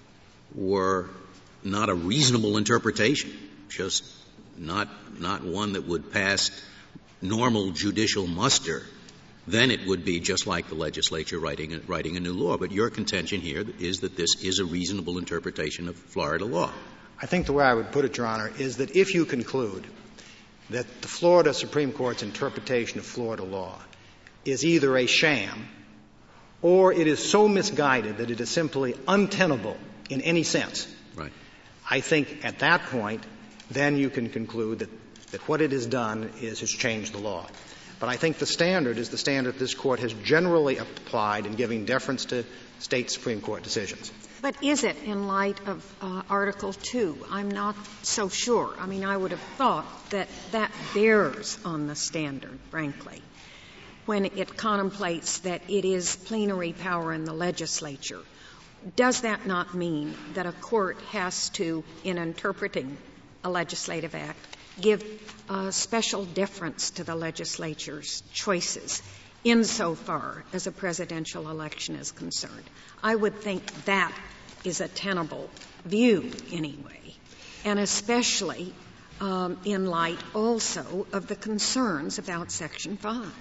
were not a reasonable interpretation, just not, not one that would pass normal judicial muster, then it would be just like the legislature writing a, writing a new law. But your contention here is that this is a reasonable interpretation of Florida law. I think the way I would put it, Your Honor, is that if you conclude that the Florida Supreme Court's interpretation of Florida law is either a sham or it is so misguided that it is simply untenable in any sense, right. I think at that point, then you can conclude that, that what it has done is has changed the law. But I think the standard is the standard this Court has generally applied in giving deference to State Supreme Court decisions. But is it in light of uh, Article two? I'm not so sure. I mean, I would have thought that that bears on the standard, frankly, when it contemplates that it is plenary power in the legislature. Does that not mean that a court has to, in interpreting a legislative act, give uh, special deference to the legislature's choices insofar as a presidential election is concerned? I would think that is a tenable view anyway, and especially um, in light also of the concerns about Section five.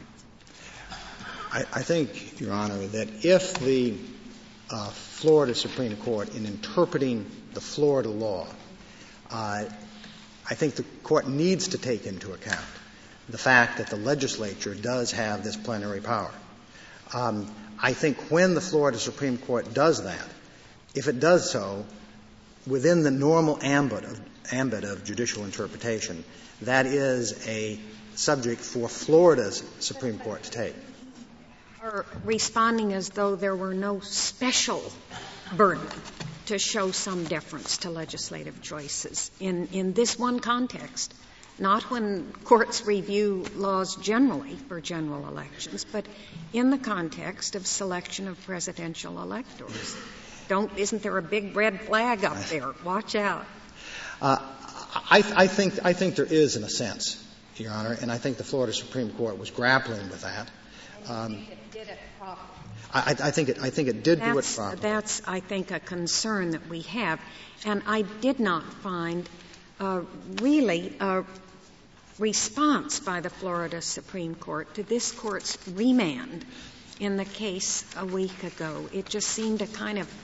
I, I think, Your Honor, that if the uh, Florida Supreme Court, in interpreting the Florida law, uh, I think the Court needs to take into account the fact that the legislature does have this plenary power. Um, I think when the Florida Supreme Court does that, if it does so within the normal ambit of, ambit of judicial interpretation, that is a subject for Florida's Supreme Court to take. Are responding as though there were no special burden to show some deference to legislative choices in, in this one context, not when courts review laws generally for general elections, but in the context of selection of presidential electors. Don't, isn't there a big red flag up there? Watch out. Uh, I, I think, I think there is in a sense, Your Honor, and I think the Florida Supreme Court was grappling with that. Um, did it properly. I, I think it, I think it did that's, do it properly. That's, I think, a concern that we have. And I did not find uh, really a response by the Florida Supreme Court to this Court's remand in the case a week ago. It just seemed to kind of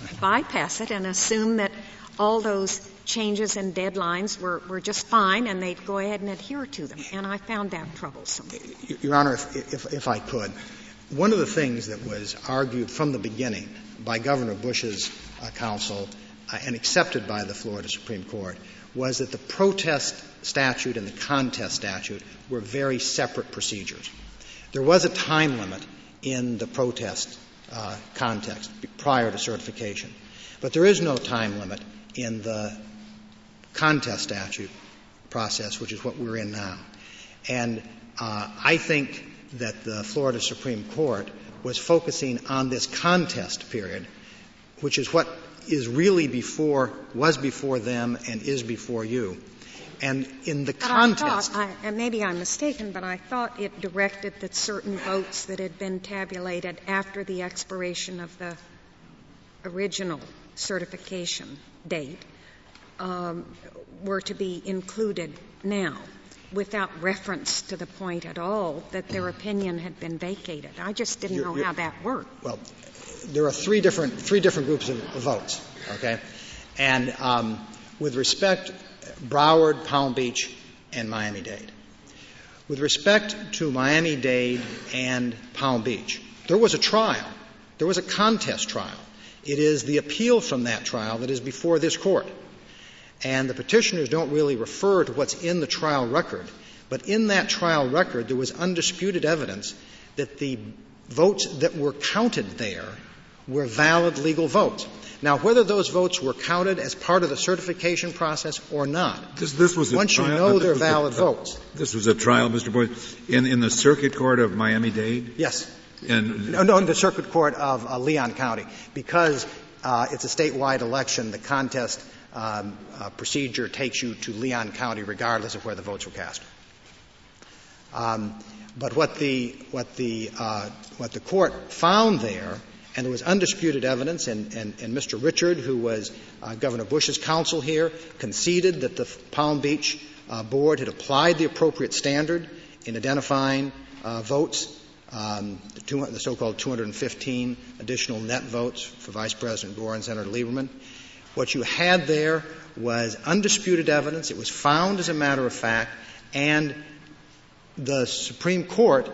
bypass it and assume that all those changes and deadlines were, were just fine and they'd go ahead and adhere to them. And I found that troublesome. Your Honor, if, if, if I could, one of the things that was argued from the beginning by Governor Bush's uh, counsel uh, and accepted by the Florida Supreme Court was that the protest statute and the contest statute were very separate procedures. There was a time limit in the protest uh, context prior to certification, but there is no time limit in the contest statute process, which is what we're in now. And uh, I think that the Florida Supreme Court was focusing on this contest period, which is what is really before, was before them and is before you. And in the but contest... I thought, I, and maybe I'm mistaken, but I thought it directed that certain votes that had been tabulated after the expiration of the original certification date um, were to be included now, without reference to the point at all that their opinion had been vacated. I just didn't you're, know you're, how that worked. Well, there are three different three different groups of, of votes, okay? And um, with respect, Broward, Palm Beach, and Miami-Dade. With respect to Miami-Dade and Palm Beach, there was a trial. There was a contest trial. It is the appeal from that trial that is before this Court. And the petitioners don't really refer to what's in the trial record, but in that trial record there was undisputed evidence that the votes that were counted there were valid legal votes. Now, whether those votes were counted as part of the certification process or not, this, this was once trial, you know they're a, valid a, votes. This was a trial, Mister Boyd, in, in the Circuit Court of Miami-Dade? Yes. And, no, no, in the Circuit Court of uh, Leon County. Because uh, it's a statewide election, the contest um, uh, procedure takes you to Leon County regardless of where the votes were cast. Um, but what the, what the, uh, what the Court found there, and there was undisputed evidence, and, and, and Mister Richard, who was uh, Governor Bush's counsel here, conceded that the Palm Beach uh, Board had applied the appropriate standard in identifying uh, votes, um, the, two, the so-called two hundred fifteen additional net votes for Vice President Gore and Senator Lieberman. What you had there was undisputed evidence. It was found as a matter of fact, and the Supreme Court,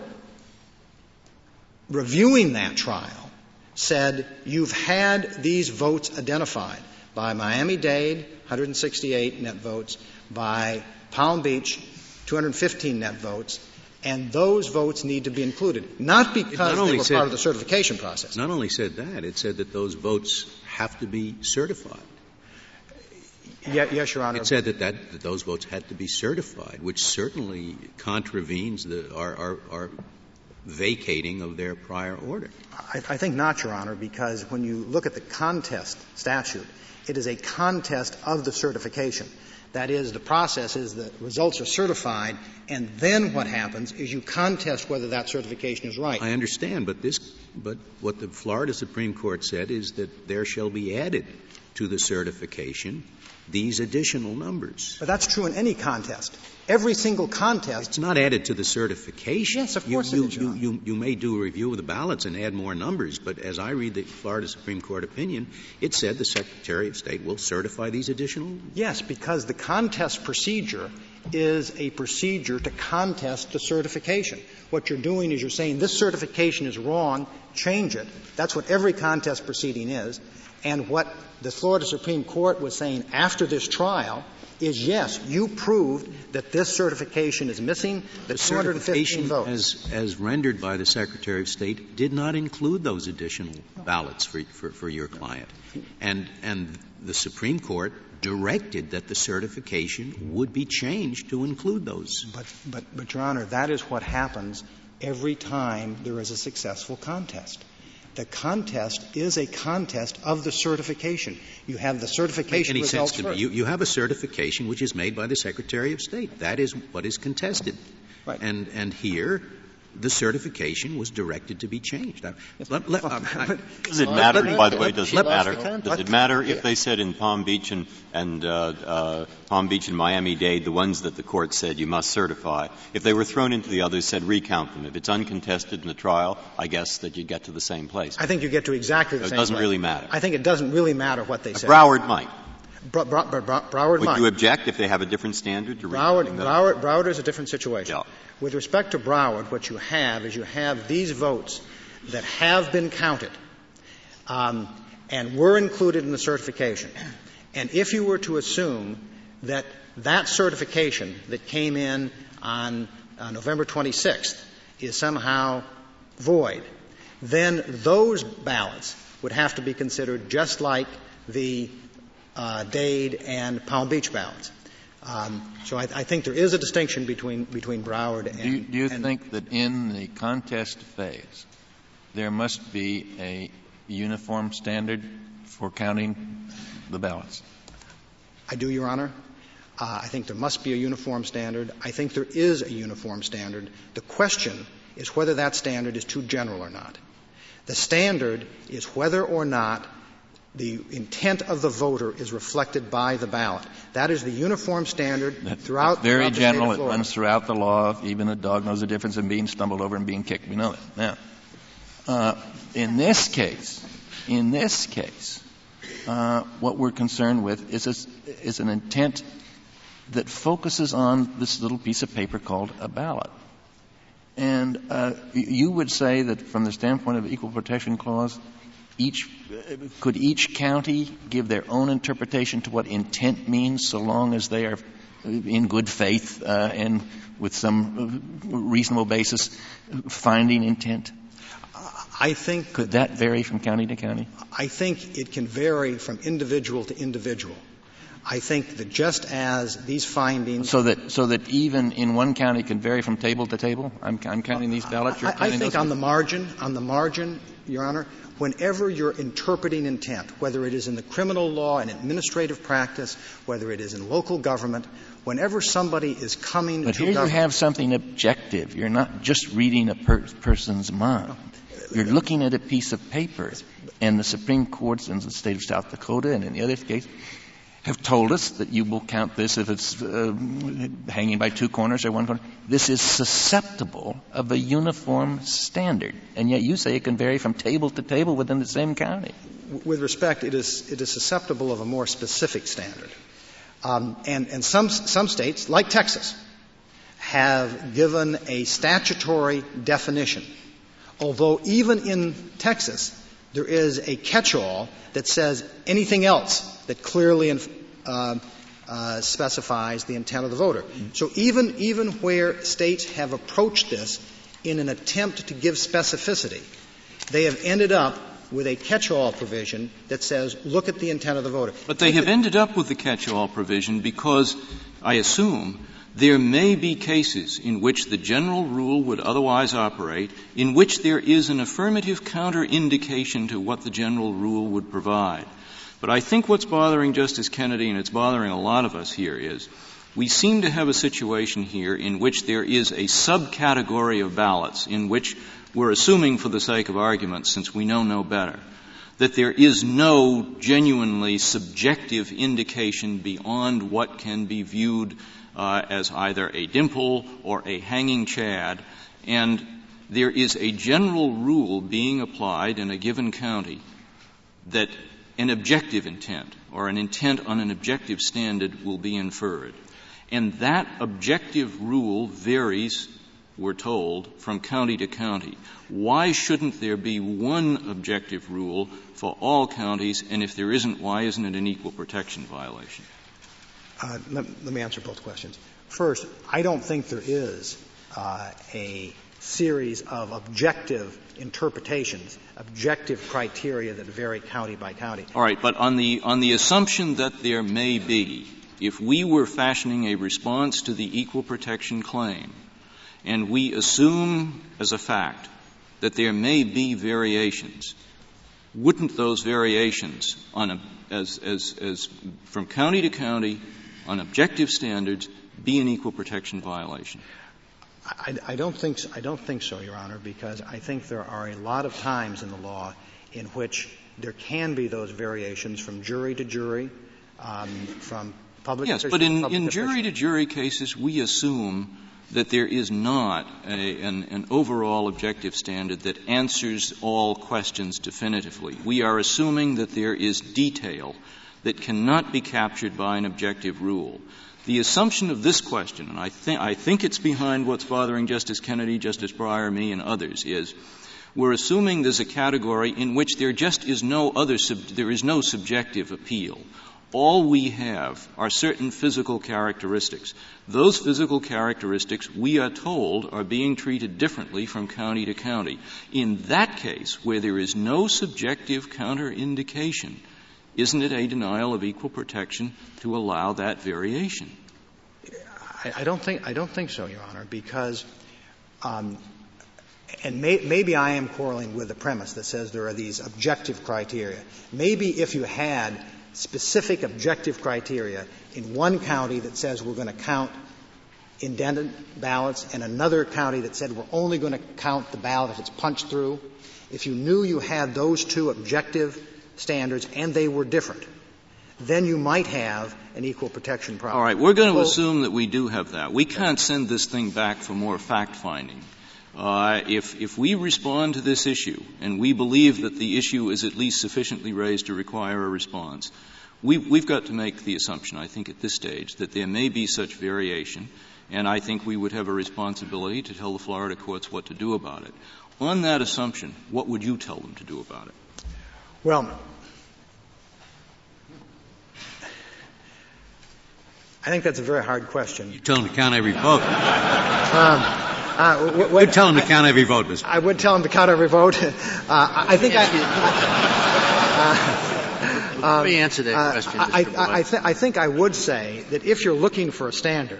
reviewing that trial, said you've had these votes identified by Miami-Dade, one hundred sixty-eight net votes, by Palm Beach, two hundred fifteen net votes, and those votes need to be included, not because not they were said, part of the certification process. Not only said that, it said that those votes have to be certified. Yeah, yes, Your Honor. It said that, that, that those votes had to be certified, which certainly contravenes the, our, our, our vacating of their prior order. I, I think not, Your Honor, because when you look at the contest statute, it is a contest of the certification. That is, the process is the results are certified, and then what happens is you contest whether that certification is right. I understand, but this, but what the Florida Supreme Court said is that there shall be added to the certification these additional numbers. But that's true in any contest. Every single contest. It's not added to the certification. Yes, of course you, it is, you, you, you may do a review of the ballots and add more numbers, but as I read the Florida Supreme Court opinion, it said the Secretary of State will certify these additional. Yes, because the contest procedure is a procedure to contest the certification. What you're doing is you're saying this certification is wrong, change it. That's what every contest proceeding is. And what the Florida Supreme Court was saying after this trial is, yes, you proved that this certification is missing, the two hundred fifteen votes. As, as rendered by the Secretary of State did not include those additional ballots for, for, for your client. And, and the Supreme Court directed that the certification would be changed to include those. But, but, but Your Honor, that is what happens every time there is a successful contest. The contest is a contest of the certification. You have the certification Any results sense to first. me. You, you have a certification which is made by the Secretary of State. That is what is contested. Right. And, and here, the certification was directed to be changed. I, let, let, I, I, does it matter, let, by the way, does it let, matter? let, Does it matter if they said in Palm Beach and, and uh, uh, Palm Beach and Miami-Dade, the ones that the court said you must certify, if they were thrown into the others, said recount them? If it's uncontested in the trial, I guess that you get to the same place. I think you get to exactly the so same It doesn't place. really matter. I think it doesn't really matter what they say. Broward might. Bro- Bro- Bro- Bro- Broward Would might. you object if they have a different standard to Broward, recounting Broward, Broward is a different situation. Yeah. With respect to Broward, what you have is you have these votes that have been counted um, and were included in the certification. And if you were to assume that that certification that came in on uh, November twenty-sixth is somehow void, then those ballots would have to be considered just like the uh, Dade and Palm Beach ballots. Um, so I, I think there is a distinction between between Broward and. Do you, do you and, think that in the contest phase there must be a uniform standard for counting the ballots? I do, Your Honor. Uh, I think there must be a uniform standard. I think there is a uniform standard. The question is whether that standard is too general or not. The standard is whether or not the intent of the voter is reflected by the ballot. That is the uniform standard That's throughout. Very throughout the general. state of It Florida. runs throughout the law. Even a dog knows the difference in being stumbled over and being kicked. We know that. Now, uh, in this case, in this case, uh, what we're concerned with is, a, is an intent that focuses on this little piece of paper called a ballot. And uh, you would say that from the standpoint of the Equal Protection Clause, each could each county give their own interpretation to what intent means, so long as they are in good faith uh, and with some reasonable basis finding intent? I think could that vary from county to county? I think it can vary from individual to individual. I think that just as these findings, so that so that even in one county can vary from table to table. I'm, I'm counting these ballots. You're I, counting I think those on the margin, on the margin, Your Honor, whenever you're interpreting intent, whether it is in the criminal law and administrative practice, whether it is in local government, whenever somebody is coming but to here government, you have something objective. You're not just reading a per- person's mind. You're looking at a piece of paper, and the Supreme Courts in the state of South Dakota and in the other case have told us that you will count this if it's uh, hanging by two corners or one corner. This is susceptible of a uniform standard, and yet you say it can vary from table to table within the same county. with respect, it is it is susceptible of a more specific standard. Um, and and some some states, like Texas, have given a statutory definition. Although even in Texas, there is a catch-all that says anything else that clearly uh, uh, specifies the intent of the voter. So even even where states have approached this in an attempt to give specificity, they have ended up with a catch-all provision that says, look at the intent of the voter. But they have ended up with the catch-all provision because, I assume, there may be cases in which the general rule would otherwise operate, in which there is an affirmative counter-indication to what the general rule would provide. But I think what's bothering Justice Kennedy, and it's bothering a lot of us here, is we seem to have a situation here in which there is a subcategory of ballots in which we're assuming, for the sake of argument, since we know no better, that there is no genuinely subjective indication beyond what can be viewed uh, as either a dimple or a hanging chad, and there is a general rule being applied in a given county that an objective intent or an intent on an objective standard will be inferred. And that objective rule varies we're told, from county to county. Why shouldn't there be one objective rule for all counties, and if there isn't, why isn't it an equal protection violation? Uh, let, let me answer both questions. First, I don't think there is uh, a series of objective interpretations, objective criteria that vary county by county. All right, but on the on the assumption that there may be, if we were fashioning a response to the equal protection claim, and we assume as a fact that there may be variations, wouldn't those variations on a, as, as, as from county to county on objective standards be an equal protection violation? I, I don't think so, I don't think so, Your Honor, because I think there are a lot of times in the law in which there can be those variations from jury to jury, um, from public. Yes, but in, in jury to jury cases, we assume that there is not a, an, an overall objective standard that answers all questions definitively. We are assuming that there is detail that cannot be captured by an objective rule. The assumption of this question, and I think, I think it's behind what's bothering Justice Kennedy, Justice Breyer, me, and others, is we're assuming there's a category in which there just is no other, sub, there is no subjective appeal. All we have are certain physical characteristics. Those physical characteristics, we are told, are being treated differently from county to county. In that case, where there is no subjective counterindication, isn't it a denial of equal protection to allow that variation? I, I don't think I don't think so, Your Honor, because um, and may, maybe I am quarreling with the premise that says there are these objective criteria. Maybe if you had specific objective criteria in one county that says we're going to count indented ballots and another county that said we're only going to count the ballot if it's punched through, if you knew you had those two objective standards and they were different, then you might have an equal protection problem. All right, we're going to well, assume that we do have that. We can't send this thing back for more fact-finding. Uh, if, if we respond to this issue and we believe that the issue is at least sufficiently raised to require a response, we, we've got to make the assumption, I think, at this stage, that there may be such variation, and I think we would have a responsibility to tell the Florida courts what to do about it. On that assumption, what would you tell them to do about it? Well, I think that's a very hard question. You tell them to count every vote. um, uh, w- w- You'd tell them to count every vote, Mister I would tell them to count every vote. uh, I think I. Uh, Let me answer that uh, question, I, Mister I, I, th- I think I would say that if you're looking for a standard,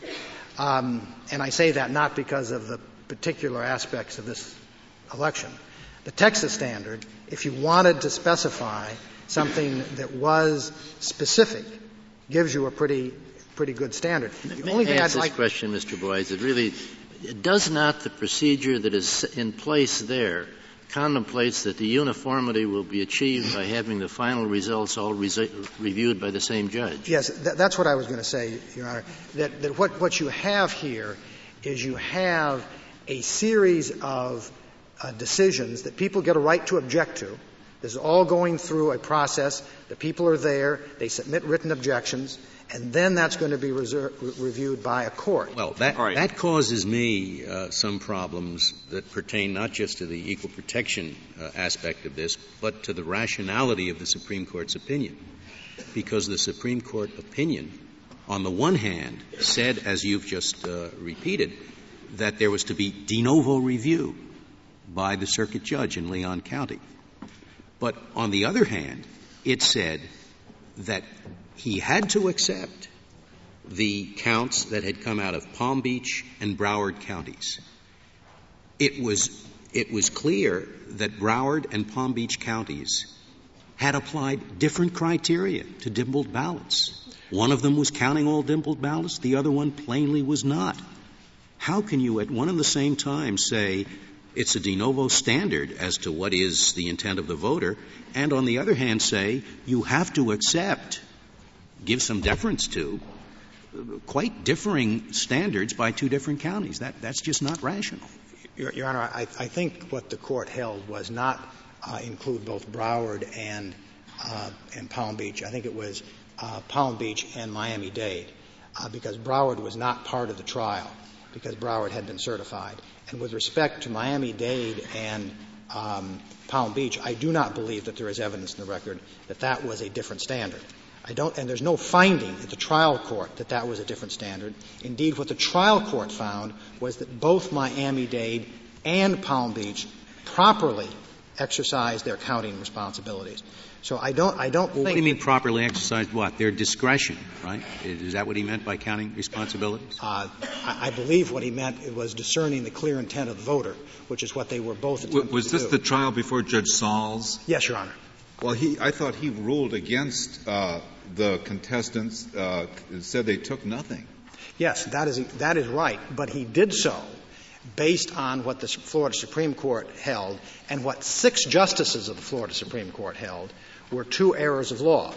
um, and I say that not because of the particular aspects of this election, the Texas standard, if you wanted to specify something that was specific, gives you a pretty pretty good standard. The May only thing ask I'd this like question, Mister Boies, it really does not the procedure that is in place there contemplates that the uniformity will be achieved by having the final results all re- reviewed by the same judge? Yes, th- that's what I was going to say, Your Honor. That, that what, what you have here is you have a series of uh, decisions that people get a right to object to. This is all going through a process. The people are there. They submit written objections. And then that's going to be reser- re- reviewed by a court. Well, that, right. that causes me uh, some problems that pertain not just to the equal protection uh, aspect of this, but to the rationality of the Supreme Court's opinion. Because the Supreme Court opinion, on the one hand, said, as you've just uh, repeated, that there was to be de novo review by the circuit judge in Leon County. But on the other hand, it said that he had to accept the counts that had come out of Palm Beach and Broward counties. It was, it was clear that Broward and Palm Beach counties had applied different criteria to dimpled ballots. One of them was counting all dimpled ballots. The other one plainly was not. How can you at one and the same time say it's a de novo standard as to what is the intent of the voter, and on the other hand say you have to accept, give some deference to, quite differing standards by two different counties? That, that's just not rational. Your, Your Honor, I, I think what the court held was not uh, include both Broward and uh, and Palm Beach. I think it was uh, Palm Beach and Miami-Dade, uh, because Broward was not part of the trial. because Broward had been certified. And with respect to Miami-Dade and um, Palm Beach, I do not believe that there is evidence in the record that that was a different standard. I don't, and there's no finding at the trial court that that was a different standard. Indeed, what the trial court found was that both Miami-Dade and Palm Beach properly exercised their counting responsibilities. So I don't, I don't well, think. What do you mean properly exercised what? Their discretion, right? Is that what he meant by counting responsibilities? Uh, I, I believe what he meant was discerning the clear intent of the voter, which is what they were both attempting Was to this do. the trial before Judge Sauls? Yes, Your Honor. Well, he, I thought he ruled against uh, the contestants, uh, said they took nothing. Yes, that is, that is right, but he did so based on what the Florida Supreme Court held and what six justices of the Florida Supreme Court held were two errors of law.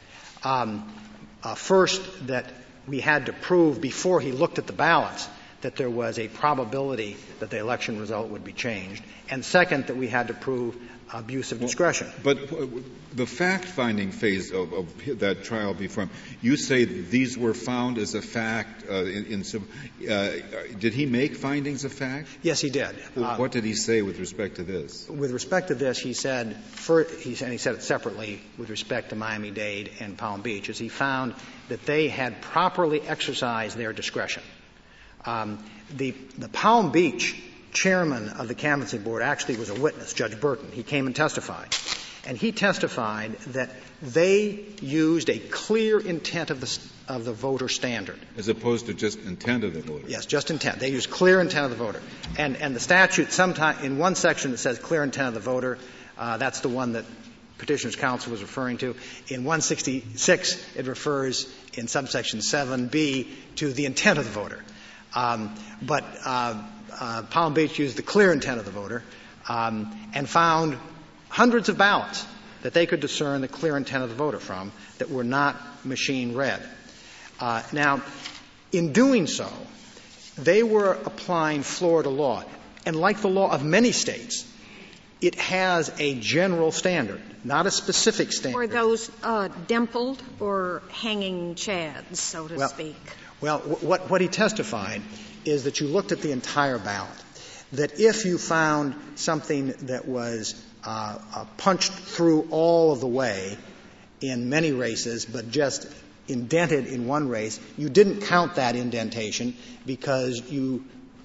Um, uh, first, that we had to prove before he looked at the ballots that there was a probability that the election result would be changed, and second, that we had to prove abuse of discretion. Well, but uh, the fact-finding phase of, of that trial before him, you say these were found as a fact. Uh, in, in uh, did he make findings of fact? Yes, he did. Well, uh, what did he say with respect to this? With respect to this, he said, for, he, and he said it separately with respect to Miami-Dade and Palm Beach, is he found that they had properly exercised their discretion. Um, the, the Palm Beach chairman of the canvassing board actually was a witness, Judge Burton. He came and testified. And he testified that they used a clear intent of the, of the voter standard. As opposed to just intent of the voter. Yes, just intent. They used clear intent of the voter. And, and the statute, sometime, in one section that says clear intent of the voter, uh, that's the one that Petitioner's Counsel was referring to. In one sixty-six, it refers in subsection seven B to the intent of the voter. Um, but uh, uh, Palm Beach used the clear intent of the voter um, and found hundreds of ballots that they could discern the clear intent of the voter from that were not machine read. Uh, now, in doing so, they were applying Florida law. And like the law of many states, it has a general standard, not a specific standard. Were those uh, dimpled or hanging chads, so to well, speak? Well, what, what he testified is that you looked at the entire ballot, that if you found something that was uh, uh, punched through all of the way in many races, but just indented in one race, you didn't count that indentation because you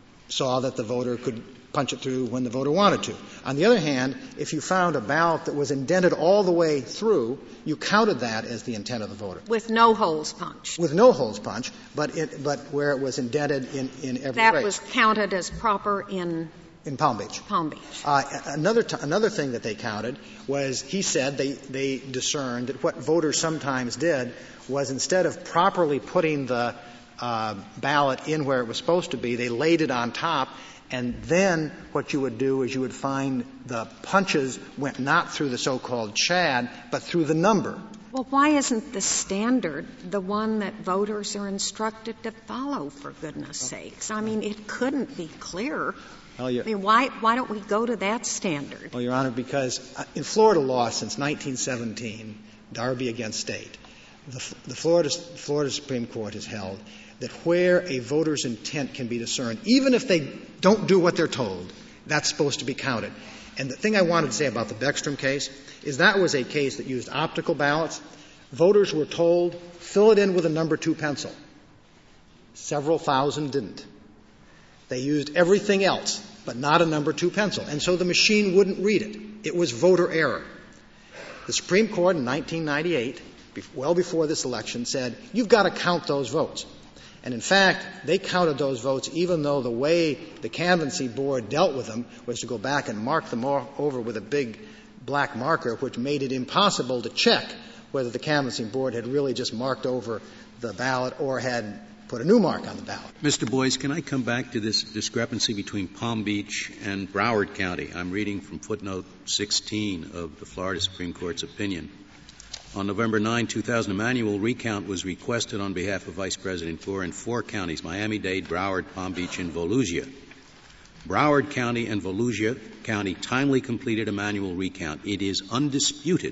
saw that the voter could punch it through when the voter wanted to. On the other hand, if you found a ballot that was indented all the way through, you counted that as the intent of the voter. With no holes punched. With no holes punched, but it, but where it was indented in, in every that race. was counted as proper in in Palm Beach. Palm Beach. Uh, another t- another thing that they counted was he said they they discerned that what voters sometimes did was instead of properly putting the uh, ballot in where it was supposed to be, they laid it on top. And then what you would do is you would find the punches went not through the so-called chad, but through the number. Well, why isn't the standard the one that voters are instructed to follow, for goodness sakes? I mean, it couldn't be clearer. Well, you, I mean, why, why don't we go to that standard? Well, Your Honor, because in Florida law since nineteen seventeen, Darby against State, the, the Florida, Florida Supreme Court has held that where a voter's intent can be discerned, even if they don't do what they're told, that's supposed to be counted. And the thing I wanted to say about the Beckstrom case is that was a case that used optical ballots. Voters were told, fill it in with a number two pencil. Several thousand didn't. They used everything else, but not a number two pencil. And so the machine wouldn't read it. It was voter error. The Supreme Court in nineteen ninety-eight, well before this election, said, you've got to count those votes. And in fact, they counted those votes even though the way the canvassing board dealt with them was to go back and mark them over with a big black marker, which made it impossible to check whether the canvassing board had really just marked over the ballot or had put a new mark on the ballot. Mister Boyce, can I come back to this discrepancy between Palm Beach and Broward County? I'm reading from footnote sixteen of the Florida Supreme Court's opinion. On November ninth, two thousand, a manual recount was requested on behalf of Vice President Gore in four counties, Miami-Dade, Broward, Palm Beach, and Volusia. Broward County and Volusia County timely completed a manual recount. It is undisputed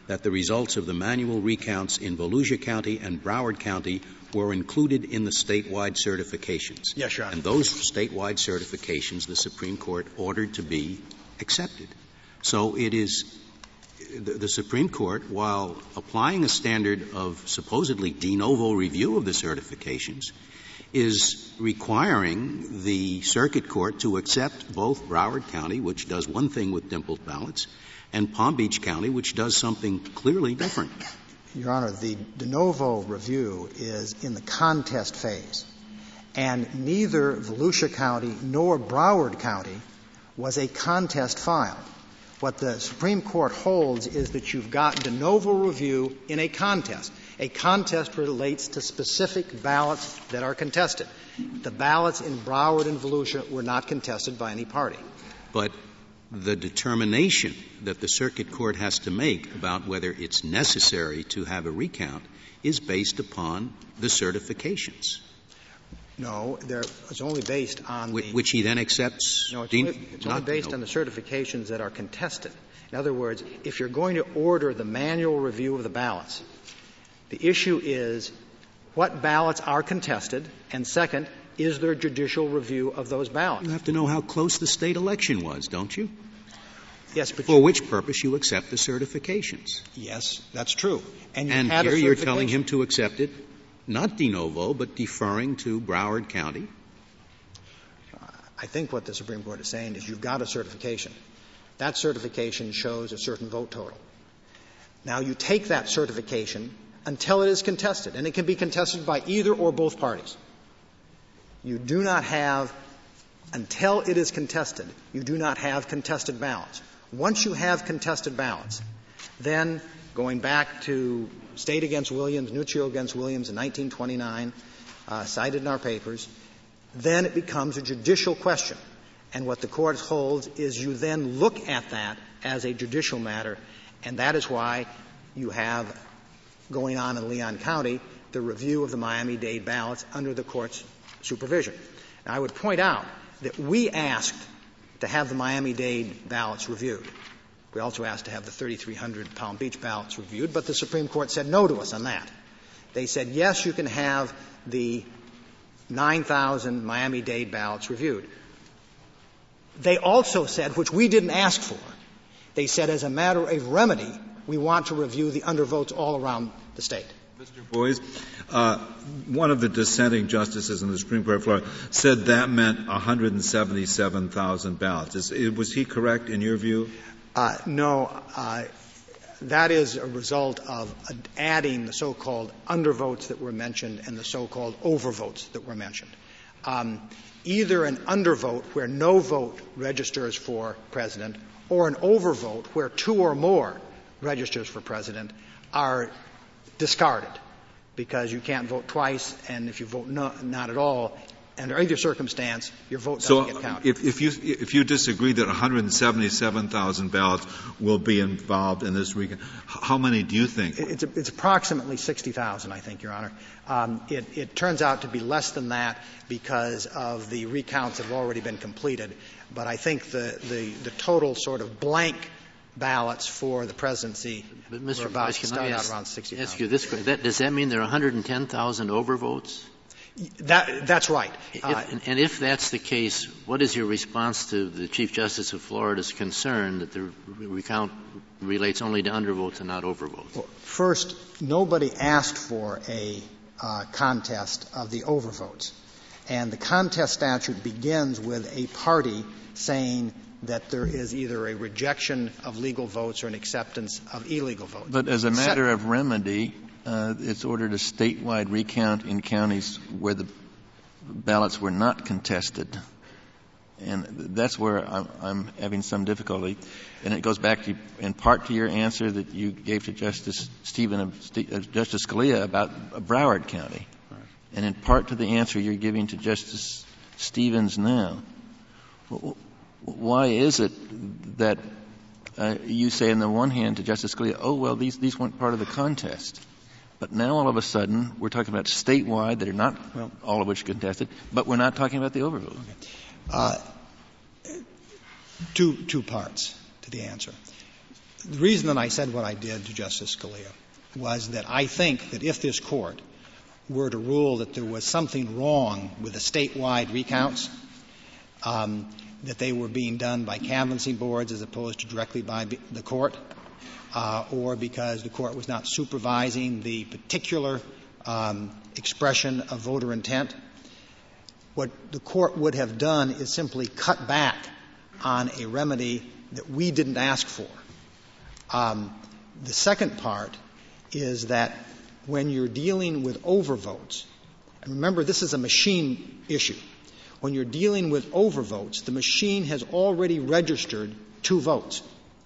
that the results of the manual recounts in Volusia County and Broward County were included in the statewide certifications. Yes, Your Honor. And those statewide certifications the Supreme Court ordered to be accepted. So it is the, the Supreme Court, while applying a standard of supposedly de novo review of the certifications, is requiring the circuit court to accept both Broward County, which does one thing with dimpled ballots, and Palm Beach County, which does something clearly different. Your Honor, the de novo review is in the contest phase, and neither Volusia County nor Broward County was a contest filed. What the Supreme Court holds is that you've got de novo review in a contest. A contest relates to specific ballots that are contested. The ballots in Broward and Volusia were not contested by any party. But the determination that the circuit court has to make about whether it's necessary to have a recount is based upon the certifications. No, it's only based on which, the, which he then accepts. No, it's de- only, it's only not based no. on the certifications that are contested. In other words, if you're going to order the manual review of the ballots, the issue is what ballots are contested, and second, is there judicial review of those ballots? You have to know how close the state election was, don't you? Yes, but for which purpose you accept the certifications. Yes, that's true. And, you and had here a you're telling him to accept it, not de novo, but deferring to Broward County. Uh, I think what the Supreme Court is saying is you've got a certification. That certification shows a certain vote total. Now you take that certification until it is contested, and it can be contested by either or both parties. You do not have, until it is contested, you do not have contested ballots. Once you have contested ballots, then going back to State against Williams, Nuccio against Williams in nineteen twenty-nine, uh, cited in our papers, then it becomes a judicial question. And what the Court holds is you then look at that as a judicial matter, and that is why you have going on in Leon County the review of the Miami-Dade ballots under the Court's supervision. Now, I would point out that we asked to have the Miami-Dade ballots reviewed. We also asked to have the thirty-three hundred Palm Beach ballots reviewed, but the Supreme Court said no to us on that. They said, yes, you can have the nine thousand Miami-Dade ballots reviewed. They also said, which we didn't ask for, they said as a matter of remedy, we want to review the undervotes all around the state. Mister Boies, uh, one of the dissenting justices in the Supreme Court of Florida said that meant one hundred seventy-seven thousand ballots. Is, was he correct in your view? Uh, no. Uh, that is a result of uh, adding the so-called undervotes that were mentioned and the so-called overvotes that were mentioned. Um, either an undervote where no vote registers for president or an overvote where two or more registers for president are discarded because you can't vote twice, and if you vote no, not at all, under either circumstance, your vote doesn't so get counted. If, if you if you disagree that one hundred seventy-seven thousand ballots will be involved in this recount, how many do you think? It's, a, it's approximately sixty thousand, I think, Your Honor. Um, it, it turns out to be less than that because of the recounts that have already been completed. But I think the, the, the total sort of blank ballots for the presidency but Mister were about Vice, to can start I out ask, around sixty ask thousand. you this question. That, does that mean there are one hundred ten thousand overvotes? That, that's right. If, Uh, and, and if that's the case, what is your response to the Chief Justice of Florida's concern that the recount relates only to undervotes and not overvotes? Well, first, nobody asked for a uh, contest of the overvotes. And the contest statute begins with a party saying that there is either a rejection of legal votes or an acceptance of illegal votes. But as a matter of remedy, uh, it's ordered a statewide recount in counties where the ballots were not contested. And that's where I'm, I'm having some difficulty. And it goes back to, in part to your answer that you gave to Justice Stephen, uh, Justice Scalia about Broward County. Right. And in part to the answer you're giving to Justice Stevens now. Why is it that uh, you say on the one hand to Justice Scalia, oh, well, these, these weren't part of the contest. But now all of a sudden we're talking about statewide that are not, well, all of which are contested, but we're not talking about the overvote. Uh, two, two parts to the answer. the reason that I said what I did to Justice Scalia was that I think that if this Court were to rule that there was something wrong with the statewide recounts, um, that they were being done by canvassing boards as opposed to directly by the Court, uh, or because the Court was not supervising the particular um, expression of voter intent, what the Court would have done is simply cut back on a remedy that we didn't ask for. Um, the second part is that when you're dealing with overvotes, and remember this is a machine issue, when you're dealing with overvotes, the machine has already registered two votes.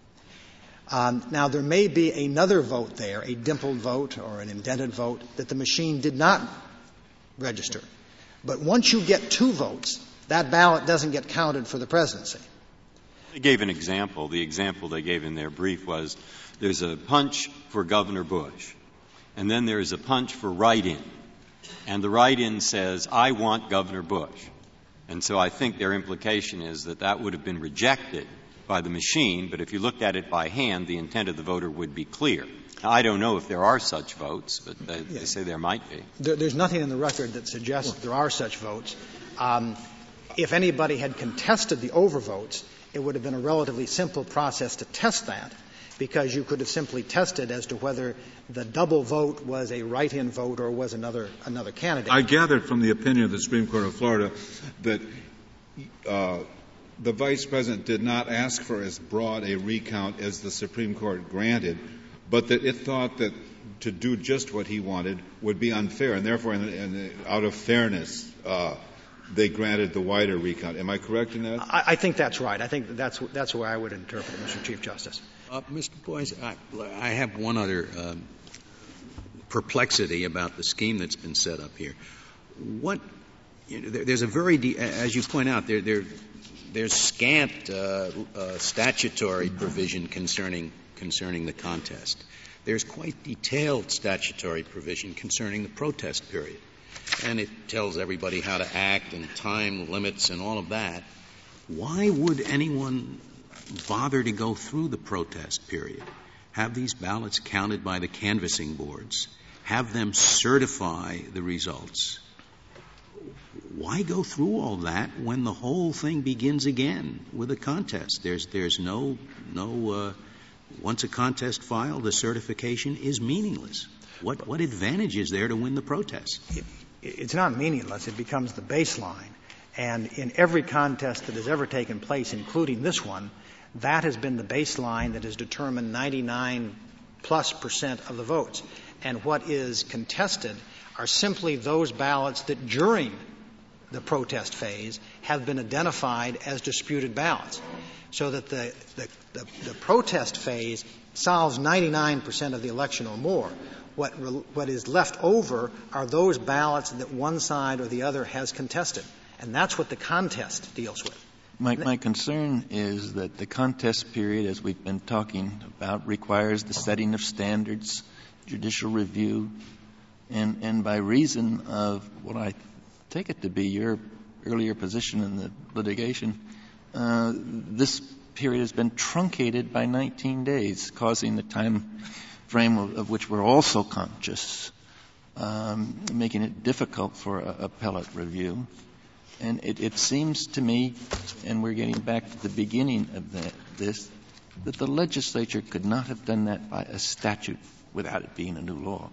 Um, now, there may be another vote there, a dimpled vote or an indented vote, that the machine did not register. But once you get two votes, that ballot doesn't get counted for the presidency. They gave an example. The example they gave in their brief was there's a punch for Governor Bush, and then there's a punch for write-in. And the write-in says, I want Governor Bush. And so I think their implication is that that would have been rejected by the machine, but if you looked at it by hand, the intent of the voter would be clear. Now, I don't know if there are such votes, but they, they say there might be. There, there's nothing in the record that suggests that there are such votes. Um, if anybody had contested the overvotes, it would have been a relatively simple process to test that, because you could have simply tested as to whether the double vote was a write-in vote or was another another candidate. I gathered from the opinion of the Supreme Court of Florida that uh, the Vice President did not ask for as broad a recount as the Supreme Court granted, but that it thought that to do just what he wanted would be unfair, and therefore, in, in, out of fairness, uh, they granted the wider recount. Am I correct in that? I, I think that's right. I think that that's that's the way I would interpret it, Mister Chief Justice. Uh, Mister Boyce, I, I have one other um, perplexity about the scheme that's been set up here. What you know, there, there's a very, de- as you point out, there, there there's scant uh, uh, statutory provision concerning concerning the contest. There's quite detailed statutory provision concerning the protest period, and it tells everybody how to act and time limits and all of that. Why would anyone bother to go through the protest period, have these ballots counted by the canvassing boards, have them certify the results? Why go through all that when the whole thing begins again with a contest? There's there's no no uh, once a contest filed, the certification is meaningless. What what advantage is there to win the protest? It, it's not meaningless. It becomes the baseline. And in every contest that has ever taken place, including this one, that has been the baseline that has determined ninety-nine plus percent of the votes. And what is contested are simply those ballots that during the protest phase have been identified as disputed ballots. So that the, the, the, the protest phase solves ninety-nine percent of the election or more. What, re, what is left over are those ballots that one side or the other has contested. And that's what the contest deals with. My, my concern is that the contest period, as we've been talking about, requires the setting of standards, judicial review, and, and by reason of what I take it to be your earlier position in the litigation, uh, this period has been truncated by nineteen days, causing the time frame of, of which we're also conscious, um, making it difficult for a, appellate review. And it, it seems to me, and we're getting back to the beginning of that, this, that the legislature could not have done that by a statute without it being a new law.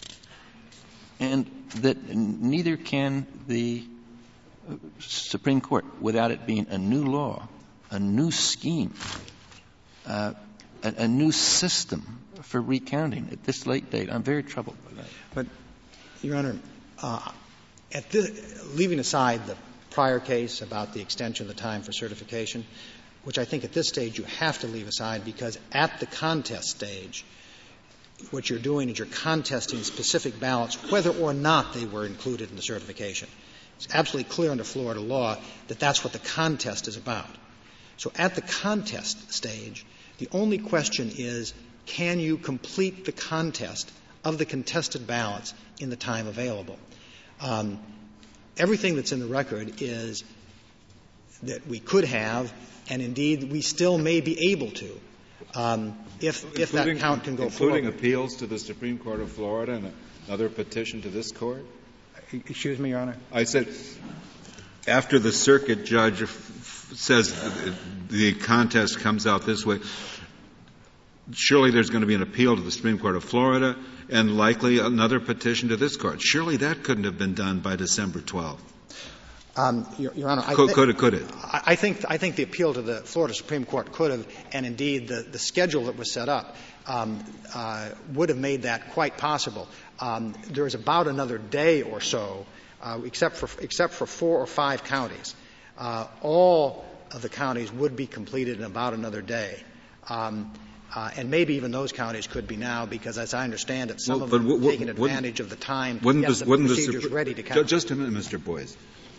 And that neither can the Supreme Court without it being a new law, a new scheme, uh, a, a new system for recounting at this late date. I'm very troubled by that. But, Your Honor, uh, at this, leaving aside the prior case about the extension of the time for certification, which I think at this stage you have to leave aside because at the contest stage, what you're doing is you're contesting specific ballots, whether or not they were included in the certification. It's absolutely clear under Florida law that that's what the contest is about. So at the contest stage, the only question is, can you complete the contest of the contested ballots in the time available? Um, everything that's in the record is that we could have, and indeed we still may be able to, Um, if, if that including, count can go including forward. appeals to the Supreme Court of Florida and another petition to this court? Excuse me, Your Honor? I said, after the circuit judge f- says the contest comes out this way, surely there's going to be an appeal to the Supreme Court of Florida and likely another petition to this court. Surely that couldn't have been done by December twelfth. Um, Your, Your Honor, I could, th- could it? Could it? I, I think I think the appeal to the Florida Supreme Court could have, and indeed the, the schedule that was set up um, uh, would have made that quite possible. Um, there is about another day or so, uh, except for except for four or five counties. Uh, all of the counties would be completed in about another day. Um, Uh, and maybe even those counties could be now, because, as I understand it, some well, of them w- have w- taken advantage of the time to wouldn't get the, the wouldn't procedures the Supre- ready to count. Just a minute, Mister Boyce.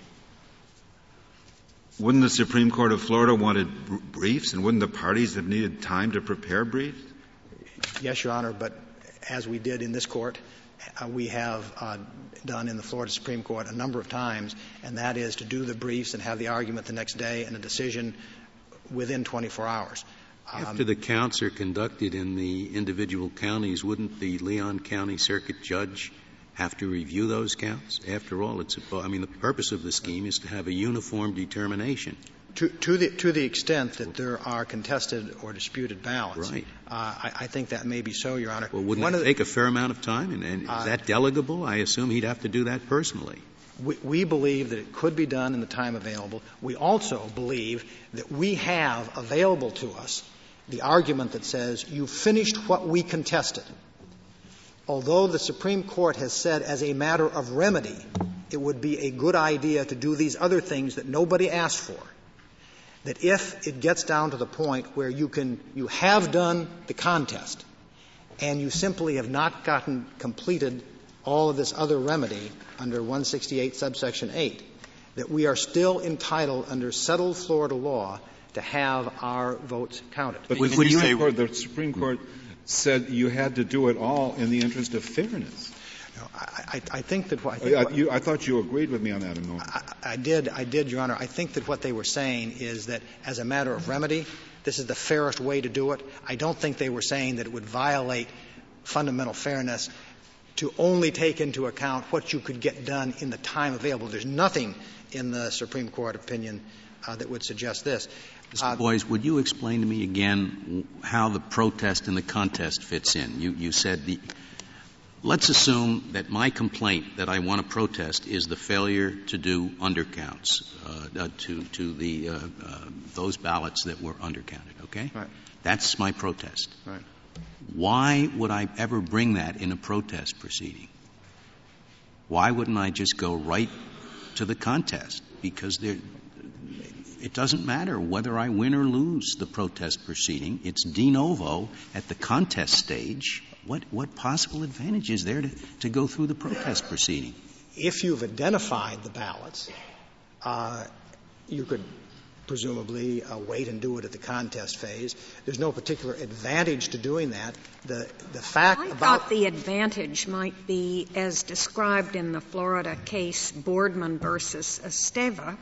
Wouldn't the Supreme Court of Florida wanted br- briefs, and wouldn't the parties have needed time to prepare briefs? Yes, Your Honor, but as we did in this court, uh, we have uh, done in the Florida Supreme Court a number of times, and that is to do the briefs and have the argument the next day and a decision within twenty-four hours. After the counts are conducted in the individual counties, wouldn't the Leon County Circuit Judge have to review those counts? After all, it's a, I mean, the purpose of the scheme is to have a uniform determination. To, to, the, to the extent that there are contested or disputed ballots, right. uh, I, I think that may be so, Your Honor. Well, wouldn't One that of the, take a fair amount of time? And, and uh, is that delegable? I assume he'd have to do that personally. We, we believe that it could be done in the time available. We also believe that we have available to us the argument that says you finished what we contested. Although the Supreme Court has said as a matter of remedy it would be a good idea to do these other things that nobody asked for, that if it gets down to the point where you can you have done the contest and you simply have not gotten completed all of this other remedy under one sixty-eight subsection eight, that we are still entitled under settled Florida law to have our votes counted. But the Supreme, Court, the Supreme Court said you had to do it all in the interest of fairness. No, I, I, I think that what I, think I, what, you, I thought you agreed with me on that. I, I did, I did, Your Honor. I think that what they were saying is that as a matter of remedy, this is the fairest way to do it. I don't think they were saying that it would violate fundamental fairness to only take into account what you could get done in the time available. There's nothing in the Supreme Court opinion uh, that would suggest this. Mister Uh, Boyce, would you explain to me again how the protest and the contest fits in? You, you said the — let's assume that my complaint that I want to protest is the failure to do undercounts, uh, uh, to, to the, uh, uh, those ballots that were undercounted, okay? Right. That's my protest. Right. Why would I ever bring that in a protest proceeding? Why wouldn't I just go right to the contest? Because there — it doesn't matter whether I win or lose the protest proceeding. It's de novo at the contest stage. What, what possible advantage is there to, to go through the protest proceeding? If you've identified the ballots, uh, you could presumably uh, wait and do it at the contest phase. There's no particular advantage to doing that. The, the fact I about thought the advantage might be, as described in the Florida case Boardman versus Esteva,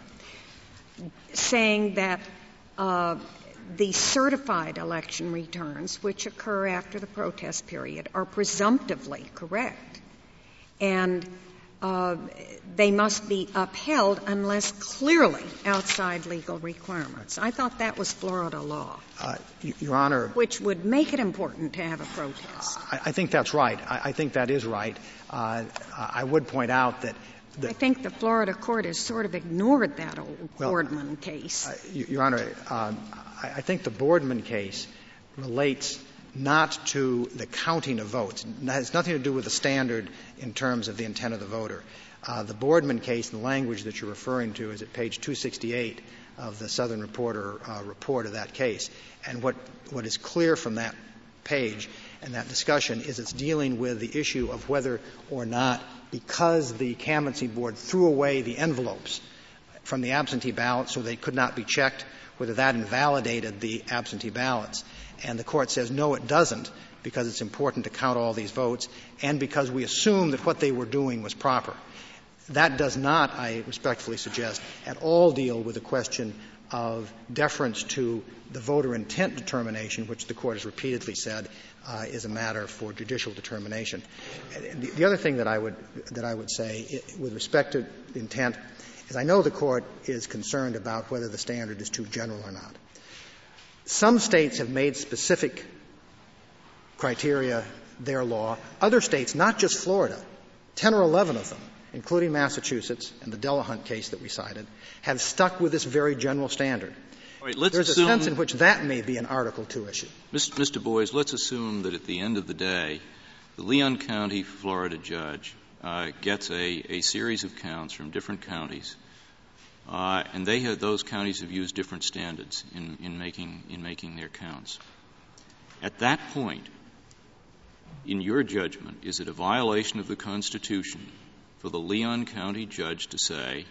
saying that uh, the certified election returns, which occur after the protest period, are presumptively correct, and uh, they must be upheld unless clearly outside legal requirements. I thought that was Florida law. Uh, Your Honor, which would make it important to have a protest. I, I think that's right. I, I think that is right. Uh, I would point out that The, I think the Florida court has sort of ignored that old well, Boardman case. Uh, Your Honor, uh, I, I think the Boardman case relates not to the counting of votes. It has nothing to do with the standard in terms of the intent of the voter. Uh, the Boardman case, the language that you're referring to, is at page two sixty-eight of the Southern Reporter uh, report of that case. And what, what is clear from that page and that discussion is it's dealing with the issue of whether or not, because the canvassing board threw away the envelopes from the absentee ballots so they could not be checked, whether that invalidated the absentee ballots. And the court says, no, it doesn't, because it's important to count all these votes and because we assume that what they were doing was proper. That does not, I respectfully suggest, at all deal with the question of deference to the voter intent determination, which the Court has repeatedly said uh, is a matter for judicial determination. The, the other thing that I would that I would say it, with respect to intent is I know the Court is concerned about whether the standard is too general or not. Some states have made specific criteria their law. Other states, not just Florida, ten or eleven of them, including Massachusetts and the Delahunt case that we cited, have stuck with this very general standard. All right, let's There's assume, a sense in which that may be an Article two issue. Mister Boies, let's assume that at the end of the day, the Leon County, Florida judge uh, gets a, a series of counts from different counties, uh, and they have, those counties have used different standards in, in making in making their counts. At that point, in your judgment, is it a violation of the Constitution for the Leon County judge to say,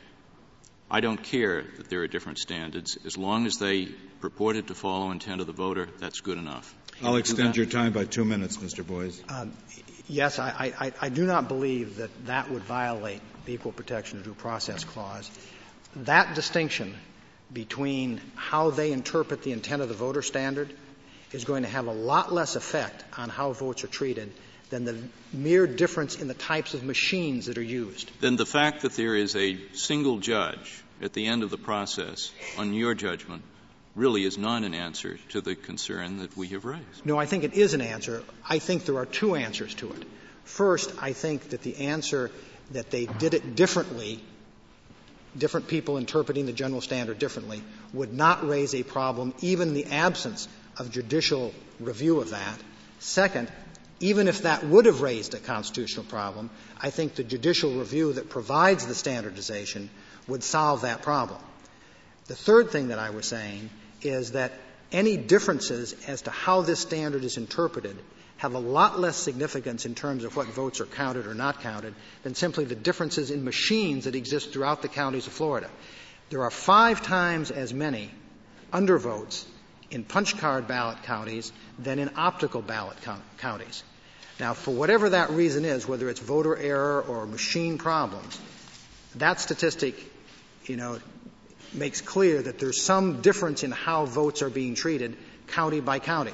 I don't care that there are different standards. As long as they purported to follow intent of the voter, that's good enough? I'll extend your time by two minutes, Mister Boies. Um, yes, I, I, I do not believe that that would violate the Equal Protection and Due Process Clause. That distinction between how they interpret the intent of the voter standard is going to have a lot less effect on how votes are treated than the mere difference in the types of machines that are used. Then the fact that there is a single judge at the end of the process, on your judgment, really is not an answer to the concern that we have raised. No, I think it is an answer. I think there are two answers to it. First, I think that the answer that they did it differently, different people interpreting the general standard differently, would not raise a problem even in the absence of judicial review of that. Second, even if that would have raised a constitutional problem, I think the judicial review that provides the standardization would solve that problem. The third thing that I was saying is that any differences as to how this standard is interpreted have a lot less significance in terms of what votes are counted or not counted than simply the differences in machines that exist throughout the counties of Florida. There are five times as many undervotes in punch card ballot counties than in optical ballot co- counties. Now, for whatever that reason is, whether it's voter error or machine problems, that statistic, you know, makes clear that there's some difference in how votes are being treated county by county.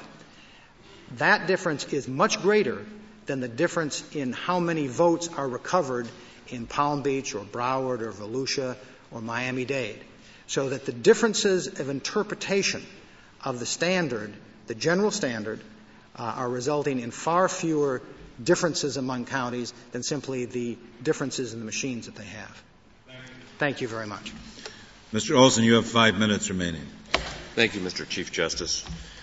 That difference is much greater than the difference in how many votes are recovered in Palm Beach or Broward or Volusia or Miami-Dade. So that the differences of interpretation of the standard, the general standard, uh, are resulting in far fewer differences among counties than simply the differences in the machines that they have. Thank you very much. Mister Olson, you have five minutes remaining. Thank you, Mister Chief Justice.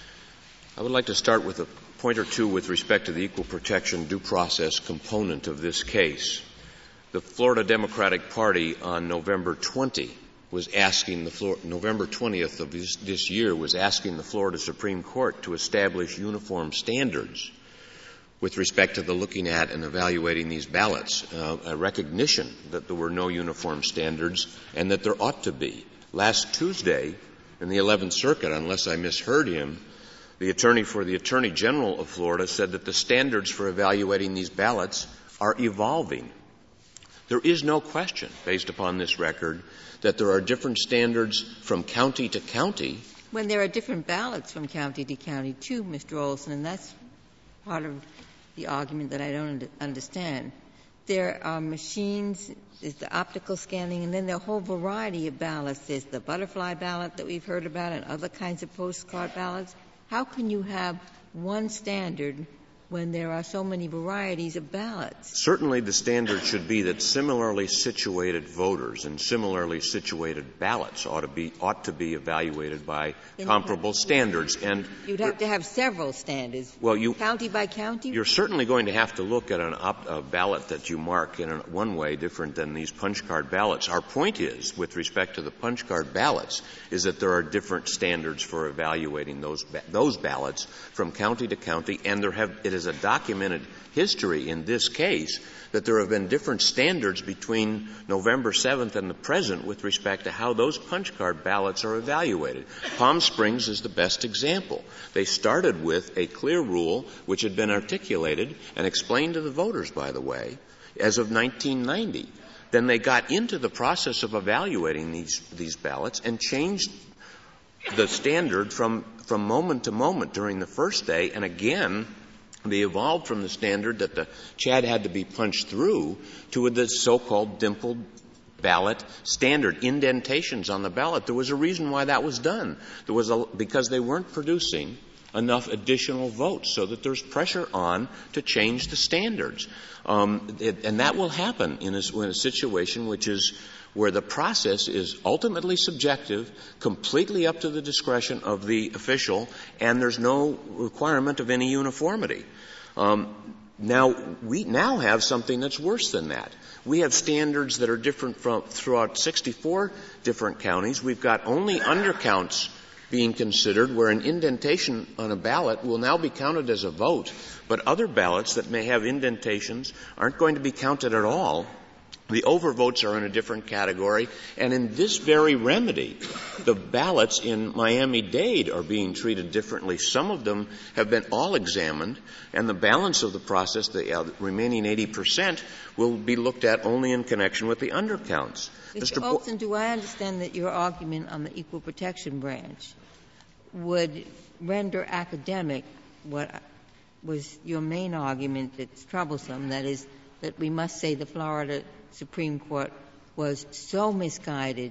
I would like to start with a point or two with respect to the equal protection due process component of this case. The Florida Democratic Party on November twentieth was asking the Flor- November twentieth of this, this year was asking the Florida Supreme Court to establish uniform standards with respect to the looking at and evaluating these ballots, uh, a recognition that there were no uniform standards and that there ought to be. Last Tuesday, in the eleventh Circuit, unless I misheard him, the attorney for the Attorney General of Florida said that the standards for evaluating these ballots are evolving. There is no question, based upon this record, that there are different standards from county to county. When there are different ballots from county to county, too, Mister Olson, and that's part of the argument that I don't understand. There are machines, there's the optical scanning, and then there are a whole variety of ballots. There's the butterfly ballot that we've heard about and other kinds of postcard ballots. How can you have one standard when there are so many varieties of ballots? Certainly the standard should be that similarly situated voters and similarly situated ballots ought to be, ought to be evaluated by then comparable have, standards. And you'd have to have several standards, well, you, county by county? You're certainly going to have to look at an op, a ballot that you mark in a, one way different than these punch card ballots. Our point is, with respect to the punch card ballots, is that there are different standards for evaluating those, those ballots from county to county, and there have, it is a documented history in this case that there have been different standards between November seventh and the present with respect to how those punch card ballots are evaluated. Palm Springs is the best example. They started with a clear rule which had been articulated and explained to the voters, by the way, as of nineteen ninety. Then they got into the process of evaluating these, these ballots and changed the standard from, from moment to moment during the first day, and again, they evolved from the standard that the Chad had to be punched through to the so-called dimpled ballot standard, indentations on the ballot. There was a reason why that was done. There was a, because they weren't producing enough additional votes, so that there's pressure on to change the standards. Um, it, and that will happen in a, in a situation which is where the process is ultimately subjective, completely up to the discretion of the official, and there's no requirement of any uniformity. Um, now, we now have something that's worse than that. We have standards that are different from throughout sixty-four different counties. We've got only undercounts being considered, where an indentation on a ballot will now be counted as a vote, but other ballots that may have indentations aren't going to be counted at all. The overvotes are in a different category, and in this very remedy, the ballots in Miami-Dade are being treated differently. Some of them have been all examined, and the balance of the process, the uh, remaining eighty percent, will be looked at only in connection with the undercounts. Mister Mister Olson, do I understand that your argument on the equal protection branch would render academic what was your main argument that's troublesome, that is, that we must say the Florida Supreme Court was so misguided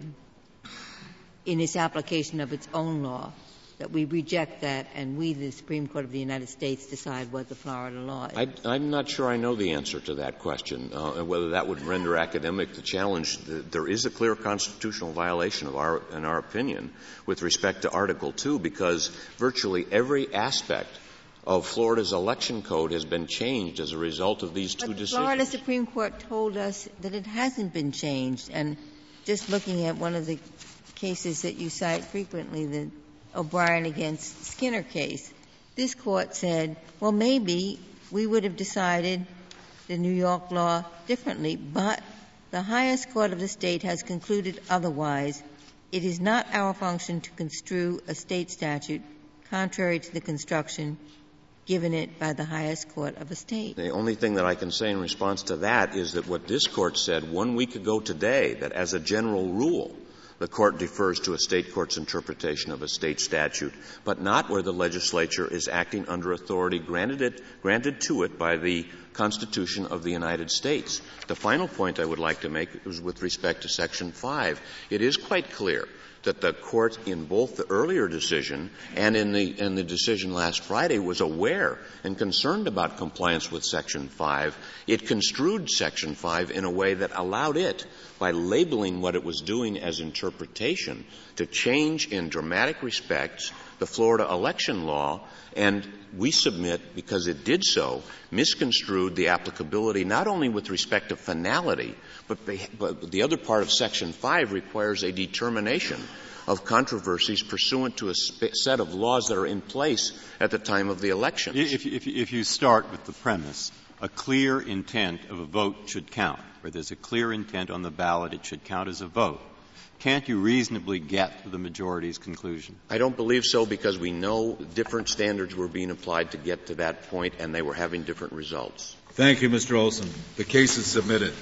in its application of its own law that we reject that and we, the Supreme Court of the United States, decide what the Florida law is? I, I'm not sure I know the answer to that question, uh, and whether that would render academic the challenge. There is a clear constitutional violation of our, in our opinion, with respect to Article two, because virtually every aspect of Florida's election code has been changed as a result of these two but decisions. The Florida Supreme Court told us that it hasn't been changed, and just looking at one of the cases that you cite frequently, the O'Brien against Skinner case, this court said, well, maybe we would have decided the New York law differently, but the highest court of the state has concluded otherwise. It is not our function to construe a state statute contrary to the construction given it by the highest court of a state. The only thing that I can say in response to that is that what this court said one week ago today, that as a general rule, the court defers to a state court's interpretation of a state statute, but not where the legislature is acting under authority granted it, granted to it by the Constitution of the United States. The final point I would like to make is with respect to Section five. It is quite clear that the court in both the earlier decision and in the, in the decision last Friday was aware and concerned about compliance with Section five. It construed Section five in a way that allowed it, by labeling what it was doing as interpretation, to change in dramatic respects the Florida election law, and we submit, because it did so, misconstrued the applicability not only with respect to finality, but, but the other part of Section five requires a determination of controversies pursuant to a sp- set of laws that are in place at the time of the election. If, if, if you start with the premise, a clear intent of a vote should count, where there's a clear intent on the ballot, it should count as a vote. Can't you reasonably get to the majority's conclusion? I don't believe so, because we know different standards were being applied to get to that point, and they were having different results. Thank you, Mister Olson. The case is submitted.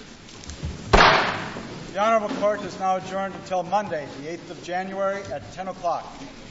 The Honorable Court is now adjourned until Monday, the eighth of January at ten o'clock.